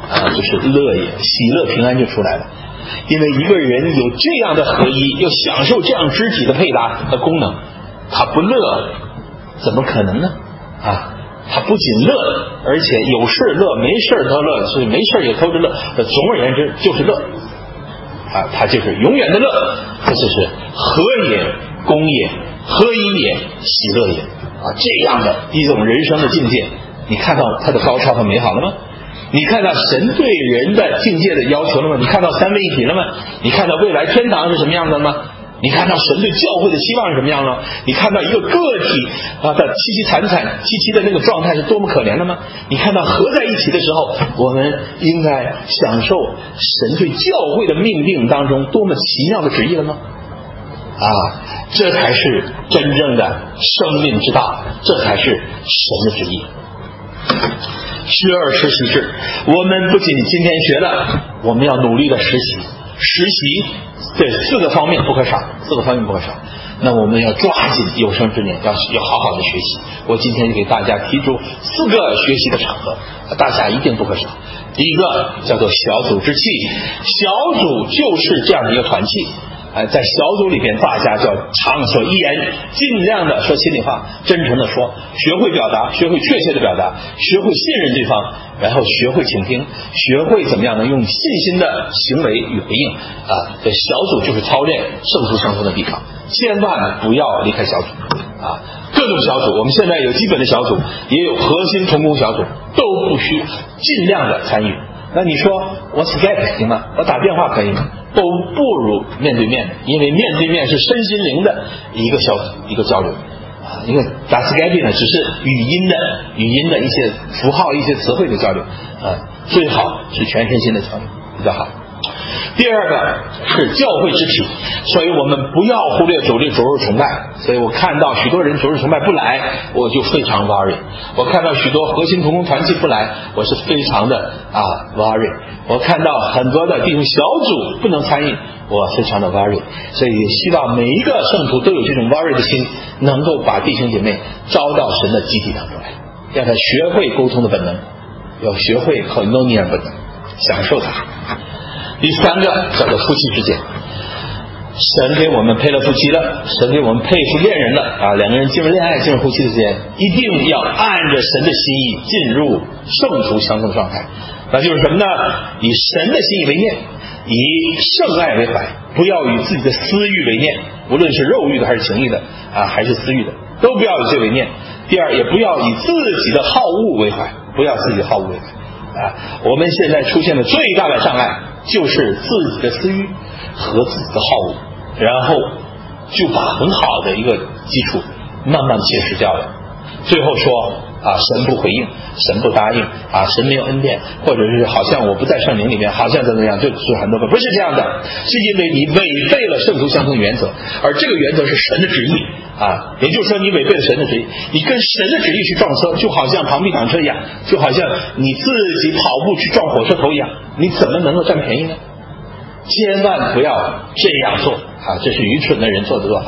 就是乐也，喜乐平安就出来了。因为一个人有这样的合一，又享受这样肢体的配搭的功能，他不乐怎么可能呢？他不仅乐，而且有事乐，没事都乐，所以没事也偷着乐。总而言之就是乐他就是永远的乐。这就是和也，公也，合一也，喜乐也这样的一种人生的境界，你看到它的高超和美好了吗？你看到神对人的境界的要求了吗？你看到三位一体了吗？你看到未来天堂是什么样的吗？你看到神对教会的期望是什么样了？你看到一个个体的凄凄惨惨戚戚的那个状态是多么可怜的吗？你看到合在一起的时候，我们应该享受神对教会的命令当中多么奇妙的旨意了吗？这才是真正的生命之道，这才是神的旨意。学而时习之，我们不仅今天学了，我们要努力的实习。实习这4个方面不可少，那我们要抓紧有生之年，要好好的学习。我今天就给大家提出4个学习的场合，大家一定不可少。第一个叫做小组之气，小组就是这样的一个团契。在小组里边，大家就要畅所欲言，尽量的说心里话，真诚的说，学会表达，学会确切的表达，学会信任对方，然后学会倾听，学会怎么样呢？用信心的行为与回应这小组就是操练圣徒相通的地方，千万不要离开小组各种小组，我们现在有基本的小组，也有核心同工小组，都不需尽量的参与。那你说我 Skype 行吗？我打电话可以吗？都不如面对面，因为面对面是身心灵的一个交流因为打 Skype 呢只是语音的一些符号、一些词汇的交流最好是全身心的交流比较好。第二个是教会肢体，所以我们不要忽略主日崇拜。所以我看到许多人主日崇拜不来，我就非常 worry。我看到许多核心同工团契不来，我是非常的worry。我看到很多的弟兄小组不能参与，我非常的 worry。所以希望每一个圣徒都有这种 worry 的心，能够把弟兄姐妹招到神的集体当中来，让他学会沟通的本能，要学会koinonia本能，享受它。第三个叫做夫妻之间，神给我们配了夫妻了，神给我们配出恋人了两个人进入恋爱，进入夫妻之间，一定要按着神的心意进入圣徒相通的状态。那就是什么呢？以神的心意为念，以圣爱为怀，不要以自己的私欲为念，无论是肉欲的还是情欲的还是私欲的，都不要以这为念。第二，也不要以自己的好恶为怀，不要自己的好恶为怀我们现在出现的最大的障碍就是自己的私欲和自己的好恶，然后就把很好的一个基础慢慢侵蚀掉了。最后说神不回应，神不答应神没有恩典，或者是好像我不在圣灵里面，好像怎么样，就是很多个不是这样的，是因为你违背了圣徒相通的原则，而这个原则是神的旨意也就是说你违背了神的旨意，你跟神的旨意去撞车，就好像螳臂挡车一样，就好像你自己跑步去撞火车头一样，你怎么能够占便宜呢？千万不要这样做这是愚蠢的人做的做法。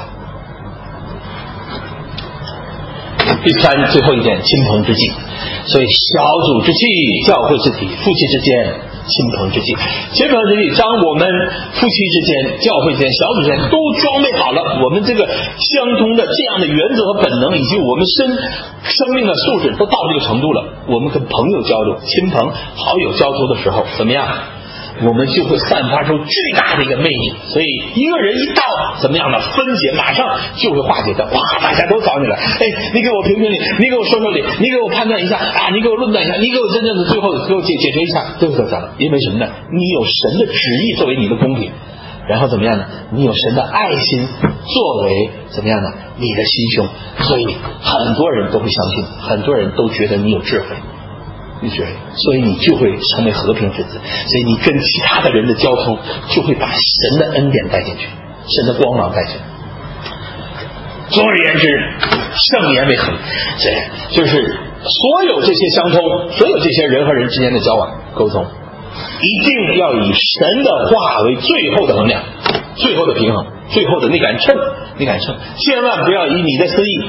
第三，最后一点，亲朋之际。所以小组之气，教会之体，夫妻之间，亲朋之际。亲朋之际，当我们夫妻之间、教会之间、小组之间都装备好了，我们这个相通的这样的原则和本能，以及我们生命的素质都到这个程度了，我们跟朋友交流、亲朋好友交流的时候怎么样？我们就会散发出巨大的一个魅力。所以一个人一到怎么样的分解，马上就会化解的。大家都找你了，你给我评评理，你给我说说理，你给我判断一下你给我论断一下，你给我真正的最后给我解决一下，对不对？因为什么呢？你有神的旨意作为你的公平，然后怎么样呢？你有神的爱心作为怎么样呢？你的心胸，所以很多人都会相信，很多人都觉得你有智慧。所以你就会成为和平之子，所以你跟其他的人的交通就会把神的恩典带进去，神的光芒带进去。总而言之，圣言为衡，就是所有这些相通，所有这些人和人之间的交往沟通，一定要以神的话为最后的衡量，最后的平衡，最后的那杆秤，千万不要以你的私意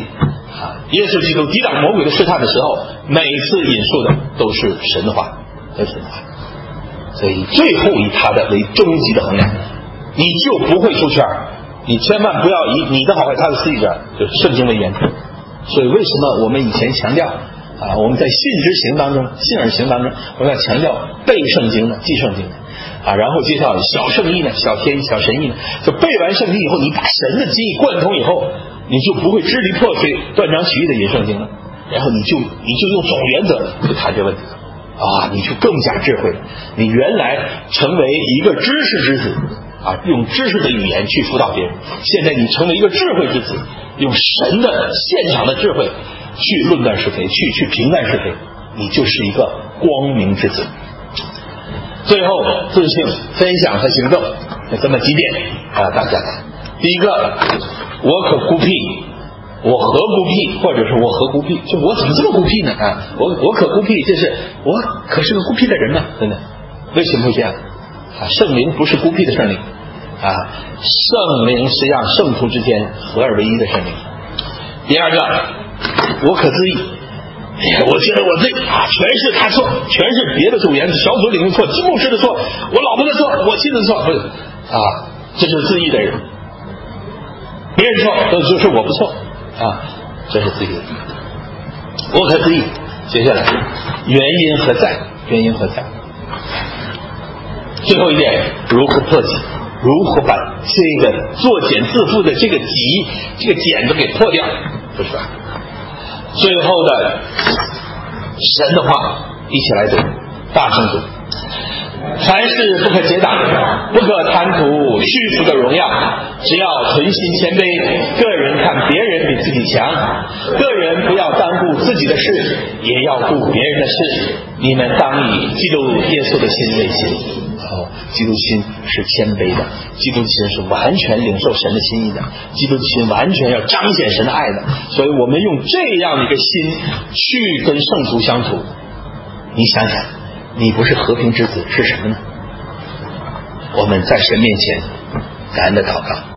耶稣基督抵挡魔鬼的试探的时候，每次引述的都是神的话， 有神的话。所以最后以他的为终极的衡量，你就不会出圈。你千万不要以你的好坏他的私意者，就是圣经为原则。所以为什么我们以前强调我们在信之行当中、信而行当中，我们要强调背圣经的、记圣经的然后介绍小圣意呢、小天意、小神意呢。就背完圣经以后，你把神的经意贯通以后，你就不会支离破碎、断章取义的引圣经了。然后你就用总原则去谈这问题你就更加智慧了。你原来成为一个知识之子用知识的语言去辅导别人，现在你成为一个智慧之子，用神的现场的智慧去论断是非，去评断是非，你就是一个光明之子。最后自信、分享和行动，这么几点大家看。第一个，我可孤僻，我何孤僻，或者是我何孤僻，就我怎么这么孤僻呢？我可孤僻，这是我可是个孤僻的人呢，真的。为什么会这样？圣灵不是孤僻的圣灵圣灵是让圣徒之间合而为一的圣灵。第二个，我可自意，我觉得我对全是他错，全是别的组员小组领的错，金牧师的错，我老婆的错，我妻子的错，不是这是自意的人。别人错都就是我不错这是自意的人。我可自意。接下来原因何在？原因何在？最后一点，如何破解？如何把这个作茧自缚的这个茧子给破掉？不是吧？最后的神的话一起来读，大声读。凡事不可结党，不可贪图虚浮的荣耀，只要存心谦卑，个人看别人比自己强，个人不要单顾自己的事，也要顾别人的事。你们当以基督耶稣的心为心。基督心是谦卑的，基督心是完全领受神的心意的，基督心完全要彰显神的爱的。所以我们用这样的一个心去跟圣徒相处，你想想，你不是和平之子是什么呢？我们在神面前感恩的祷告。